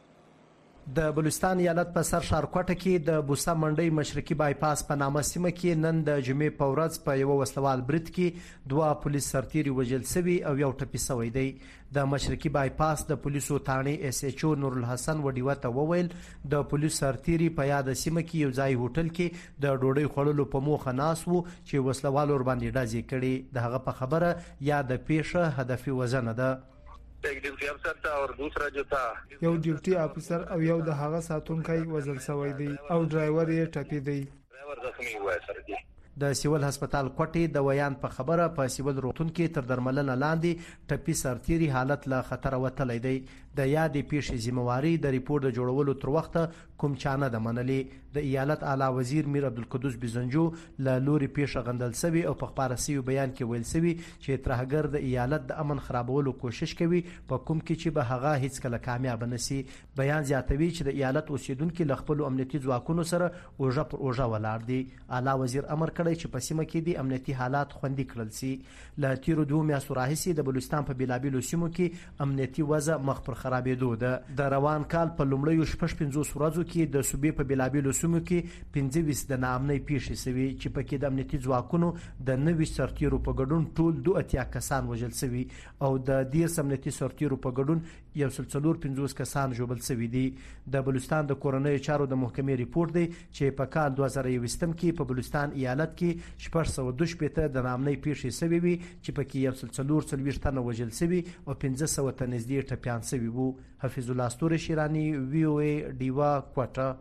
د بلوچستان ایالت په سر ښار کوټه کې د بوسا منډۍ مشرقي بایپاس په نامه سیمه کې نن د جمعې په ورځ په یو وسلوال برید کې دوه پولیس سرتیري وژل شوي او یو ټپي شوی دی. د مشرقي بایپاس د پولیسو ثاني اس ایچ او نور الحسن وډیوه ته وویل د پولیس سرتیري په یاد سیمه کې یو ځای هوټل کې د ډوډۍ خوړلو په موخه ناس وو چې وسلوال ور باندې ډزې کړي. د هغه په خبره یا د پیښه هدفي وزنه ده. एक ड्यूटी अफसर था और दूसरा जो था یو ډیوټي افسر او یو د هغه ساتونکی وژل شوی دی او ډرایور یې ټپي دی. ड्राइवर जख्मी हुआ है सर जी. د سیول هسپتال کوټې د ویان په خبره په سیول روغتون کې تر درملنه لاندې ټپي سرتیري حالت له خطر وتلی دی. د یادې پیښې ذمہواری د ریپورت د جوړولو تر وخته کوم چانه د منلې. د ایالت اعلی وزیر میر عبدالقدوس بزنجو له لوري پیښه غندل سوي او په خبره سوي بیان کې ویل سوي چې ترهګر د ایالت د امن خرابولو کوشش کوي په کوم کې چې به هغه هیڅ کله کامیاب نشي. بیان زیاتوي چې د ایالت اوسیدونکو له خپل امنیتي ځواکونو سره اوجه پر اوجه ولاړ دي. اعلی وزیر امر کړی چې په سیمه کې د امنیتي حالات خوندي کړل شي. له تیرو دوه میاشتو راهیسې د بلوچستان په بیلابیلو سیمو کې امنیتي وضع مخ پر خرابېدو ده. د روان کال په لومړیو شپږ پنځوس ورځو کې د صوبې په بیلابیلو سیمو کې پنځه ویشت د ناامنۍ پیښې شوي چې پکې د امنیتي ځواکونو د نوي سرتیرو په ګډون ټول دوه اتیا کسان وژل شوي او د دیرش امنیتي سرتیرو په ګډون یو سل څلور پنځوس کسان ژوبل شوي دي. د بلوچستان د کورنیو چارو د محکمې ریپورت دی چې په کال دوه زره یوویشتم کې په بلوچستان ایالت کې شپږ سوه دوه شپېته د ناامنۍ پیښې شوي وي چې پکې یو سل څلور څلوېښت تنه وژل شوي او پنځه سوه ته نږدې ټپیان شوي وو. حفیظ الله ستوري شیراني وی او ای ډیوا کوټه.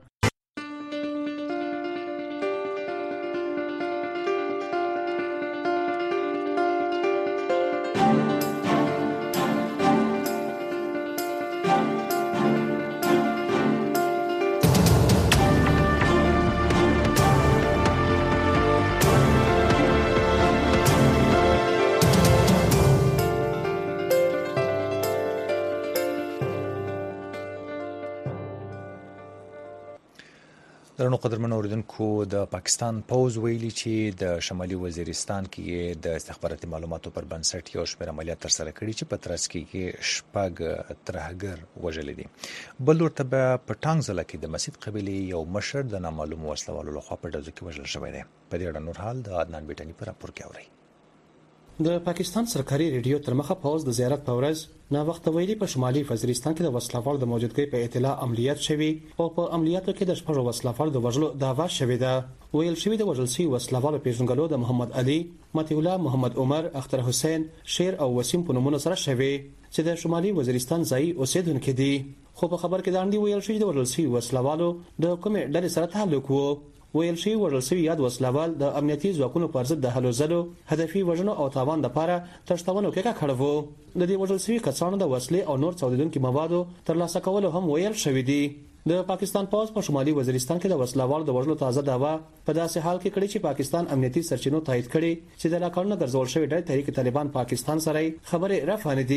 درنو قدرمنو اوریدونکو، د پاکستان پوز ویلي چې د شمالي وزیرستان کې د استخباراتي معلوماتو پر بنسټ یو شمېر عملیات ترسره کړي چې په ترڅ کې شپږ ترهګر وژلي دي. بل ورته په ټانګ ضلع کې د مسید قبیلې یو مشر د نامعلومو وسلوالو لخوا په ډزو کې وژل شوی دی. په دې اړه نور حال د عدنان بیټني په راپور کې اورئ. د پاکستان سرکاري ریډیو تر مخه پوز د زیارت په ورځ نا وخت ویلي په شمالي وزیرستان کې د وسلوال د موجودګۍ په اطلاع عملیات شوی او په عملیاتو کې د شپږ وسلوال د وژلو دعوا شوې ده. ویل شوی د وژل شوی وسلوال پیژنګلو د محمد علي، متي الله، محمد عمر، اختر حسین، شیر او وسیم په نومونو سره شوی چې د شمالي وزیرستان ځای اوسیدونکو دي. خو په خبر کې د اندي ویل شوی د وژل شوی وسلوالو د کومې ډلې سره تعلق وو. ویل شوی وژل شوی یاد وسلوال د امنیتي ځواکونو پر ضد د هلو ځلو، هدفي وژنو او تاوان لپاره تښتونو کې کړه وو. د دې وژل شوی کسانو د وسلې او نور څاودونکو موادو ترلاسه کولو هم ویل شوی دی. د پاکستان پوز په شمالي وزیرستان کې د وسلوال د وژلو تازه دعوا په داسې حال کې کړي چې پاکستان امنیتي سرچینو تایید کړي چې د لاکارونو ګرځول شوی ډلې تحریک طالبان پاکستان سره خبره رافانه دي.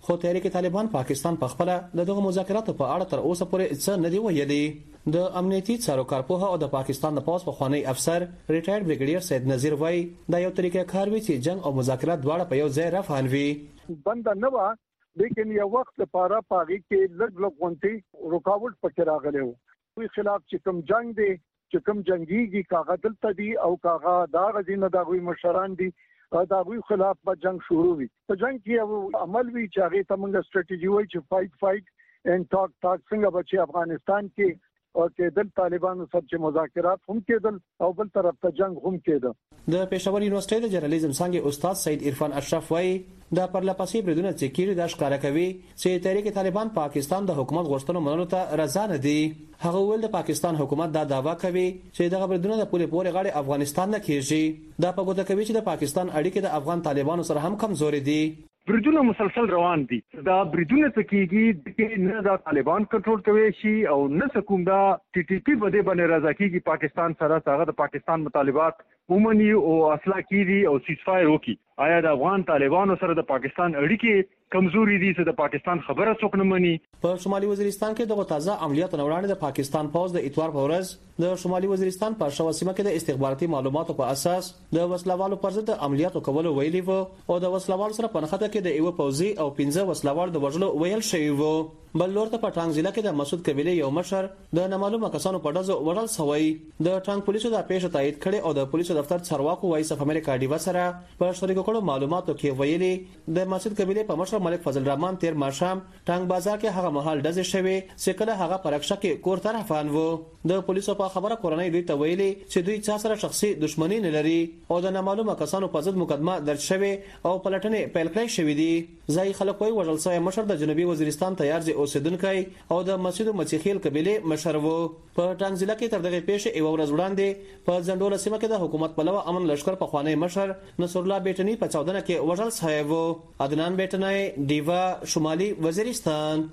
خو تحریک طالبان پاکستان په خپل دغه مذاکراتو په اړه تر اوسه پورې څه نه دی ویلي. د امنیتي چارو کارپوه او د پاکستان د پوز پخوانی افسر ریټایرډ بریګیډیر سید نذیر وای دا یو طریقه کار وی چې جنگ او مذاکرات دواړه په یو ځای روان وي. بنده نه و لیکن یو وخت لپاره پاغي کې لږ لږ غونټي رکاوټ پکې راغلی وو. وی خلاف چې کوم جنگ دی چې کوم جنگيږي کاغه دلته دي او کاغه دا غزینه دا غوي مشران دي دا غوي خلاف په جنگ شروع وي. په جنگ کې یو عمل وی چې هغه تمنګ سټریټیجی وای چې فایټ فایټ اینڈ ټاک ټاک څنګه بچي افغانستان کې او کېدل طالبانو سره چې مذاکرات هم کېدل او بل طرف ته جنگ هم کېده. د پېښور یونیورسيټي د جرنالیزم څنګه استاد سید عرفان اشرف وای دا پرلپسې بریدونه چې کېږي د ښکارا کوي چې تحریک طالبان پاکستان د حکومت غوښتنو منلو ته رضا نه دي. هغه ول د پاکستان حکومت دا داوا کوي چې دغه بریدونه د پوره پوره غاړي افغانستان نه کېږي. دا په ګوته کوي چې د پاکستان اړیکې د افغان طالبانو سره هم کمزوري دي. بریدونه مسلسل روان دي. دا بریدونه تکیږي چې نه دا طالبان کنټرول کوي شي او نه کوم دا ټي ټي پی بده باندې راځي کیږي پاکستان سره هغه د پاکستان مطالبات ومني او اصلاح کیږي او سیز فایر وکي. آیا د افغان طالبانو سره د پاکستان اړیکې کمزوري دي چې د پاکستان خبره څوک نه مني؟ په شمالي وزیرستان کې دغه تازه عملیاتو وړاندې د پاکستان پوز د اتوار په ورځ د شمالي وزیرستان په شاو سیمه کې د استخباراتي معلوماتو په اساس د وسلوالو پر ضد عملیاتو کولو ویلي وو او د وسلوال سره په نخته کې د ایو پوزي او پنځه وسلوال د وژلو ویل شوی وو. بل لور ته په ټانګ ضلع کې د مسعود قبيله یو مشر د نامعلومه کسانو په ډزو وړل سوی. د ټانګ پولیسو د پیښه تایید کړي او د پولیسو دفتر چارواکو وایس اف امریکا ډیوا سره په شریکو کړو معلوماتو کې ویلي د مسعود قبيله په مشر ملک فضل الرحمن تیر ماشام ټانګ بازار کې هغه محل ډزې شوی چې کله هغه پرکشه کې کور طرفان وو. د پولیسو په خبره کورنۍ دوی ته ویلي چې دوی چا سره شخصي دښمنی نه لري او د نامعلومه کسانو په ضد مقدمه درج شوی او پلټنې پیل کړې شوې دي. ځای خلک وایي وژل شوی مشر د جنوبي وزیرستان تیار ځای اوسیدونکی او د مسجد مسیخیل قبيله مشر وو. په ټانګ ضلع کې تر دغه پیښې یو ورځ وړاندې په ځندول سیمه کې د حکومت پلوه امن لشکر په خوانی مشر نصر الله بیٹنی په چودنه کې وژل شوی وو. عدنان بیٹنی دیوا شمالي وزیرستان.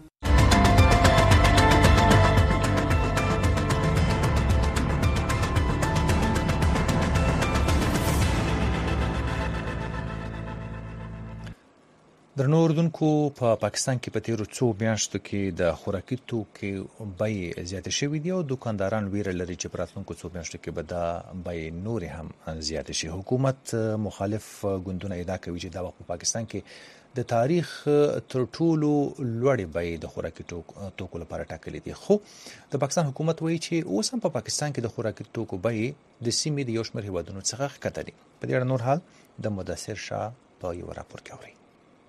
درنو اردوونکو په پاکستان کې په تیرو څو میاشتو کې د خوراکي توکو بیې زیاتې شوې دي او دکانداران ویره لري چې په راتلونکو څو میاشتو کې به دا بیې نورې هم زیاتې شي. حکومت مخالف ګوندونه ادعا کوي چې دا وخت په پاکستان کې د تاریخ تر ټولو لوړې بیې د خوراکي توکو لپاره ټاکلې دي. خو د پاکستان حکومت وایي چې اوس هم په پاکستان کې د خوراکي توکو بیې د سیمې د یو شمېر هیوادونو څخه ښکته دي. په دې اړه نور حال د مدثر شاه په یو راپور کې اورئ.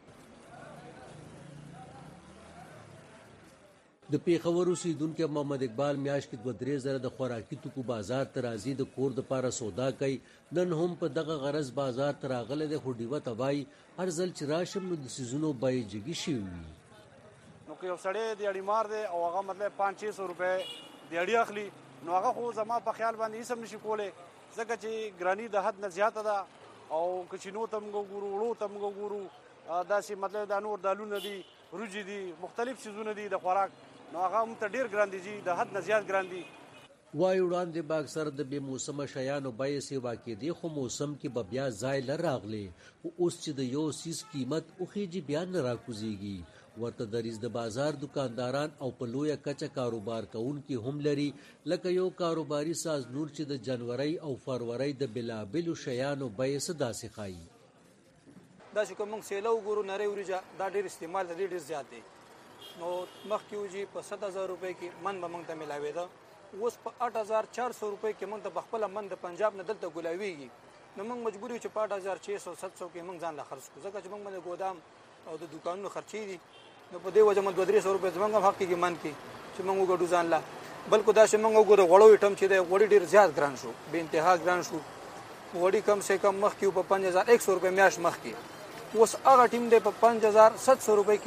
د پیښور اوسیدونکو محمد اقبال میاش کې دوه درې زره د خوراکي توکو بازار ته راځي د کور د پاره سودا کوي. نن هم په دغه غرض بازار ته راغلی دی خو ډیوه ته وایي هر ځل چې راشم نو د سیزونو بیې جګې شوي وي. نو که یو سړی د اړي مار دی او هغه مطلب پانچ چھ سو روپۍ د اړي اخلي نو هغه خو زما په خیال باندې هېڅ هم نشي کولی ځکه چې ګراني د حد نه زیاته ده او که چینو ته موږ وګورو وړو ته موږ وګورو داسې مطلب دا نور دالونه دي وریجې دي مختلف څیزونه دي د خوراک نو هغه هم ته ډېر ګران دي جي د حد نه زیات ګران دي. وایي وړاندې به اکثر د بې موسمه شیانو بیې سیوا کېدې خو موسم کې به بیا ځای نه راغلی خو اوس چې د یو سیز قیمت وخیږي بیا نه راکوزیږي. ورته دریځ د بازار دکانداران او په لویه کچه کاروبار کوونکي هم لري لکه یو کاروباري ساز نور چې د جنورۍ او فروری د بلابلو شیانو بیې څه داسې ښایي. دا چې کوم موږ سیله وګورو نری وریجه دا ډېر استعمال دی ډېر زیات دی. نو مخکې وجي په ست هزار روپۍ کې من به موږ ته میلاوېده اوس په اټ هزار چار سو روپۍ کې موږ ته په خپله من د پنجاب نه دلته ګولاویږي نو موږ مجبور یو چې په اټ هزار چھ سو ست سو کې موږ ځان له خرڅ کړو ځکه چې موږ باندې ګودام او د دوکانونو خرچې دي نو په دې وجه موږ دوه درې سو روپۍ زموږ هم حق کېږي من کې چې موږ وګټو ځان له. بلکې دا چې موږ وګورو غوړو ایټم چې دی غوړي ډېر زیات ګران شو بې انتها ګران شو. غوړي کم سے کم مخکې په پنځه هزار ایک سو روپۍ میاشت مخکې اوس هغه ټیم دی په پنځه هزار ست سو روپۍ کې.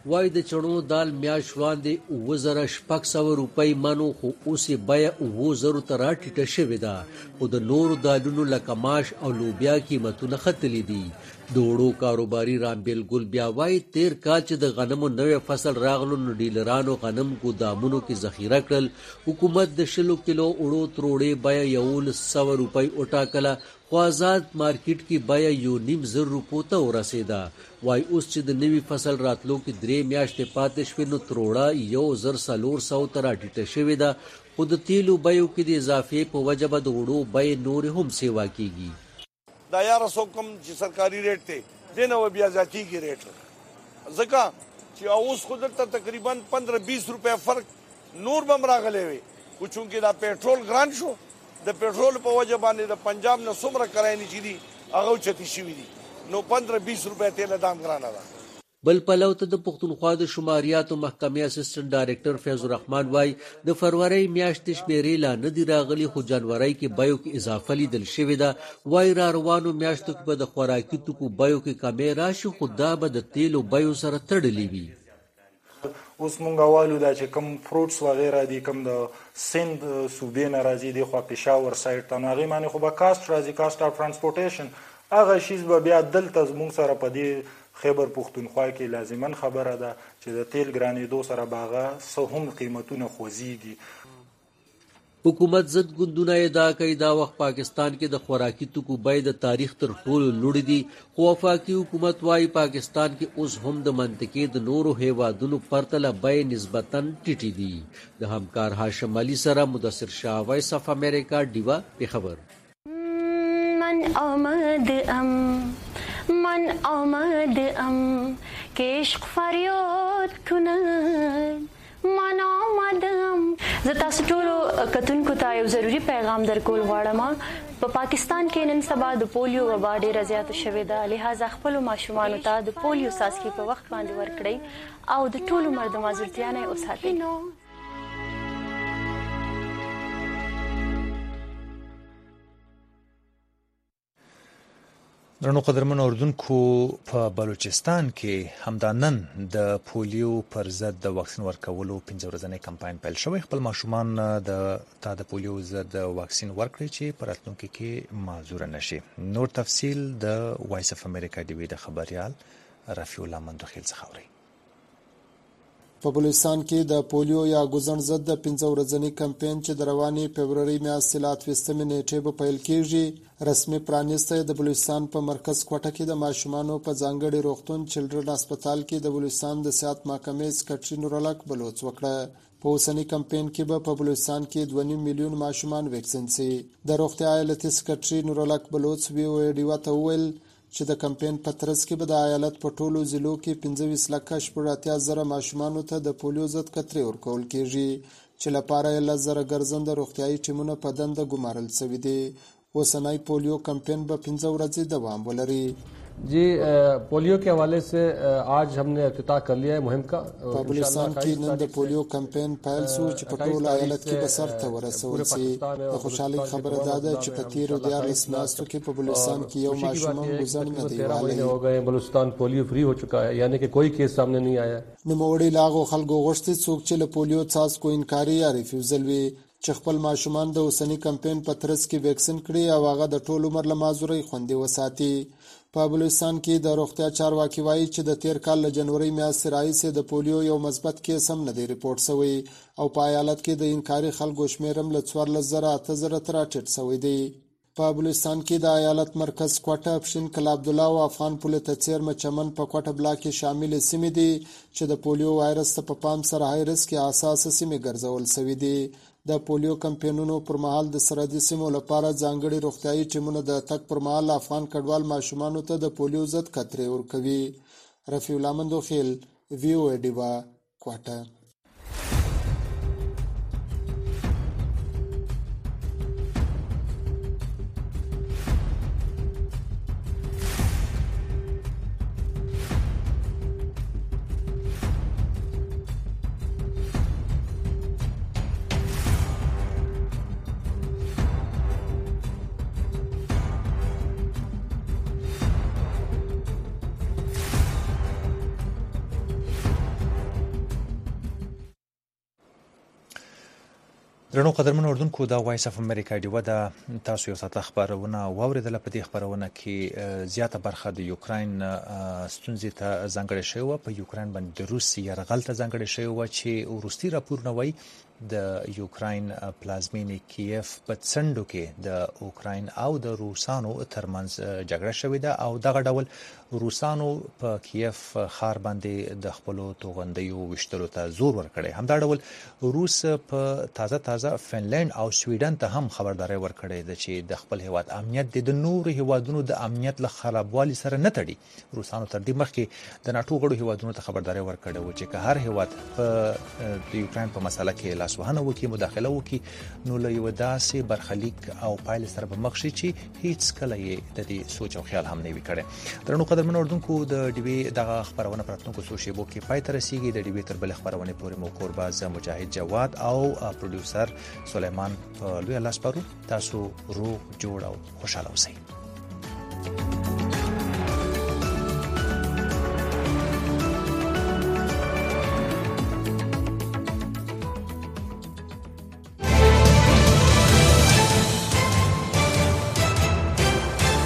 وای د چڼو دال میاش وړاندې اوه زره شپږ سوه روپۍ منو خو اوس یې بیه اوه زرو ته راټیټه شوې ده خو د نورو دالونو لکه ماش او لوبیا قیمتونه ختلي دي د وړو کاروباري رامبیل ګل بیا وایي تیر کال چې د غنمو نوی فصل راغلو نو ډیلرانو غنم ګودامونو کې ذخیره کړل حکومت د شلو کیلو وړو تروړې بیه یولس سوه روپۍ وټاکله خو آزاد مارکیټ کې بیه یو نیم زر روپو ته ورسېده وایي اوس چې د نوي فصل راتلو کې درې میاشتې پاتې شوې نو تروړه یو زر څلور سوو ته راټیټه شوې ده خو د تیلو بیو کې د اضافې په وجه به د وړو بیې نورې هم سیوا کېږي دا یاره څوک کوم چې سرکاري ریټ دی دې نه به بیا زیاتېږي ریټ ځکه چې اوس خو دلته تقریبا پندره بیس روپۍ فرق نور به هم راغلی وي خو چونکې دا پیټرول ګران شو د پیټرول په وجه باندې د پنجاب نه څومره کرایې چې دي هغه اوچتې شوي دي نو پندره بیس روپۍ تیل دام ګرانه ده بل پلو ته د پښتونخوا د شماریاتو محکمې اسسټنټ ډایرکټر فیض الرحمن وای د فروری میاشتې شمیرې لا نه دي راغلي خو جنوري کې بیو کې اضافه لیدل شوې ده وای را روانو میاشتو کې به د خوراکي توکو بیو کې کمې راشي خو دا به د تیلو بیو سره تړلې وي اوس مونږ وایو دا چې کوم فروټس وغیره دي کوم د سند صوبې نه راځي دي خو پېښور سایډ ته نو هغې باندې خو به کاسټ راځي کاسټ اف ټرانسپورټیشن هغه شیز به بیا دلته زموږ سره په دې خیبر پښتونخوا کې لازمن خبره ده چې د تیل ګرانېدو سره به هغه څه هم قیمتونه خوځېږي حکومت ضد ګوندونه ادعا کوي دا وخت پاکستان کې د خوراکي توکو بیې د تاریخ تر ټولو لوړې دي خو وفاقي حکومت وایي پاکستان کې اوس هم د منطقې د نورو هیوادونو پرتله بیې نسبتاً ټیټې دي د همکار هاشم علي سره مدثر شاه وایس اف امریکا ډیوا پېښور من آمد ام من آمد ام که عشق فریاد کند من آمدم زه تاسو ټولو کتونکو ته یو ضروری پیغام درکول غواړم په پاکستان کې نن سبا د پولیو وبا ډېره زیاته شوې ده لهذا خپلو ماشومانو ته د پولیو څاڅکي په وخت باندې ورکړئ او د ټولو عمر د معذورتیا نه یې وساتئ درنو قدرمنو اردوونکو په بلوچستان کې همدا نن د پولیو پر ضد د واکسین ورکولو پنځه ورځنی کمپاین پیل شوی خپل ماشومان د تا د پولیو ضد واکسین ورکړي چې په راتلونکي کې معذور نشي نور تفصیل د وایس اف امریکا ډي وی د خبريال رفیع الله مندوخیل څخه اوري په بلوچستان کې د پولیو یا ګوزن ضد د پنځه ورځنی کمپاین چې د رواني فبرवरी میاشتې لا اتوستمې نیټې به پیل کیږي رسمي پرانیسته د بلوچستان په مرکز کوټه کې د ماشومانو په ځانګړي روغتون چلډرن هسپتال کې د بلوچستان د صحت محکمې سکرټري نورالک بلوچ وکړه په اوسنی کمپاین کې به په بلوچستان کې دوه نیم میلیون ماشومان ویکسین شي د روغتیا ایالتي سکرټري نورالک بلوچ وی او ډي وته ویل چې د کمپاین په ترڅ کې به د ایالت په ټولو ضلعو کې پنځه ویشت لکه شپږ اتیا زره ماشومانو ته د پولیو ضد کترې ورکول کېږي چې لپاره یې لس زره ګرځنده روغتیایي ټیمونه په دنده ګمارل شوي دي اوسنی پولیو کمپاین به پنځه ورځې دوام ولري जी पोलियो के हवाले से आज हमने इफ्तिताह कर लिया है मुहिम का बलूचिस्तान की नन د پولیو کمپاین پیل شو چې په ټول ایالت کې به سر ته ورسول شي د خوشحالي خبره ده چې په تیر دیارلس میاشتو کې په بلوچستان کې یو ماشوم ګذر نه دی والی हो गए بلوچستان पोलियो फ्री हो चुका है यानी कि कोई केस सामने नहीं आया نوموړي لاغو خلکو غوښتي څوک چې له پولیو څاڅکو انکاري یا ریفیوزل وي چې خپل ماشومان د اوسنی کمپاین په ترڅ کې ویکسین کړي او هغه د ټول عمر له معذورۍ خوندي وساتي په بلوچستان کې د روغتیا چارواکي وایي چې د تیر کال له جنوري میاشتې راهیسې د پولیو یو مثبت کیس هم نه دی ریپورټ شوی او په ایالت کې د انکاري خلکو شمېر هم له څوارلس زره اته زره ته راټیټ شوی دی په بلوچستان کې د ایالت مرکز کوټه اپشن کلا عبدالله او افغان پل ته څیرمه چمن په کوټه بلاک کې شامل سیمې دي چې د پولیو وایرس ته په پام سره هاي ریسک کې اساسه سیمې ګرځول شوی دي د پولیو کمپاینونو پر مهال د سرحدي سیمو لپاره ځانګړي روغتیایي ټیمونه د تک پر مهال افغان کډوال ماشومانو ته د پولیو ضد کترې ورکوي رفیع الله مندوخیل وی او ای ډیوا کوټه درنو قدرمنو اردوونکو د وایس اف امریکا ډیوه د تاسو یو ساعت خبرونه واوریدله. په دې خبرونه کې زیاته برخه د یوکرين ستونزې ته ځانګړې شوې وه. په یوکرين باندې د روس یرغل ته ځانګړې شوې وه چې وروستي راپورونه وایي د یوکرين پلازمینې کیف په څنډو کې د اوکراین او د روسانو ترمنځ جګړه شوې ده او دغه ډول روسانو په کیف ښار باندې د خپلو توغندیو وشتلو ته زور ورکړی. همدا ډول روس په تازه تازه فنلند او سویډن ته هم خبرداري ورکړې ده چې د خپل هیواد امنیت د نورو هیوادونو د امنیت له خرابوالي سره نه تړي. روسانو تر دې مخکې د ناتو غړو هیوادونو ته خبرداري ورکړې و چې که هر هیواد په د یوکرين په مسله کې لاسوهنه وکړي، مداخله وکړي، نو له یو داسې برخلیک او پایل سره به مخ شي چې هیڅ کله یې د دې سوچ او خیال هم نه وي کړی. درنو قدرمنو اردوونکو د ډیوي دغه خبرونه په راتلونکو څو شیبو کې پای ته رسیږي. د ډیوي تر بلې خبرونې پورې مو کورباز مجاهد جواد او پروډوسر سلیمان په لوی لاس پرو. تاسو روغ جوړ او خوشاله اوسئ.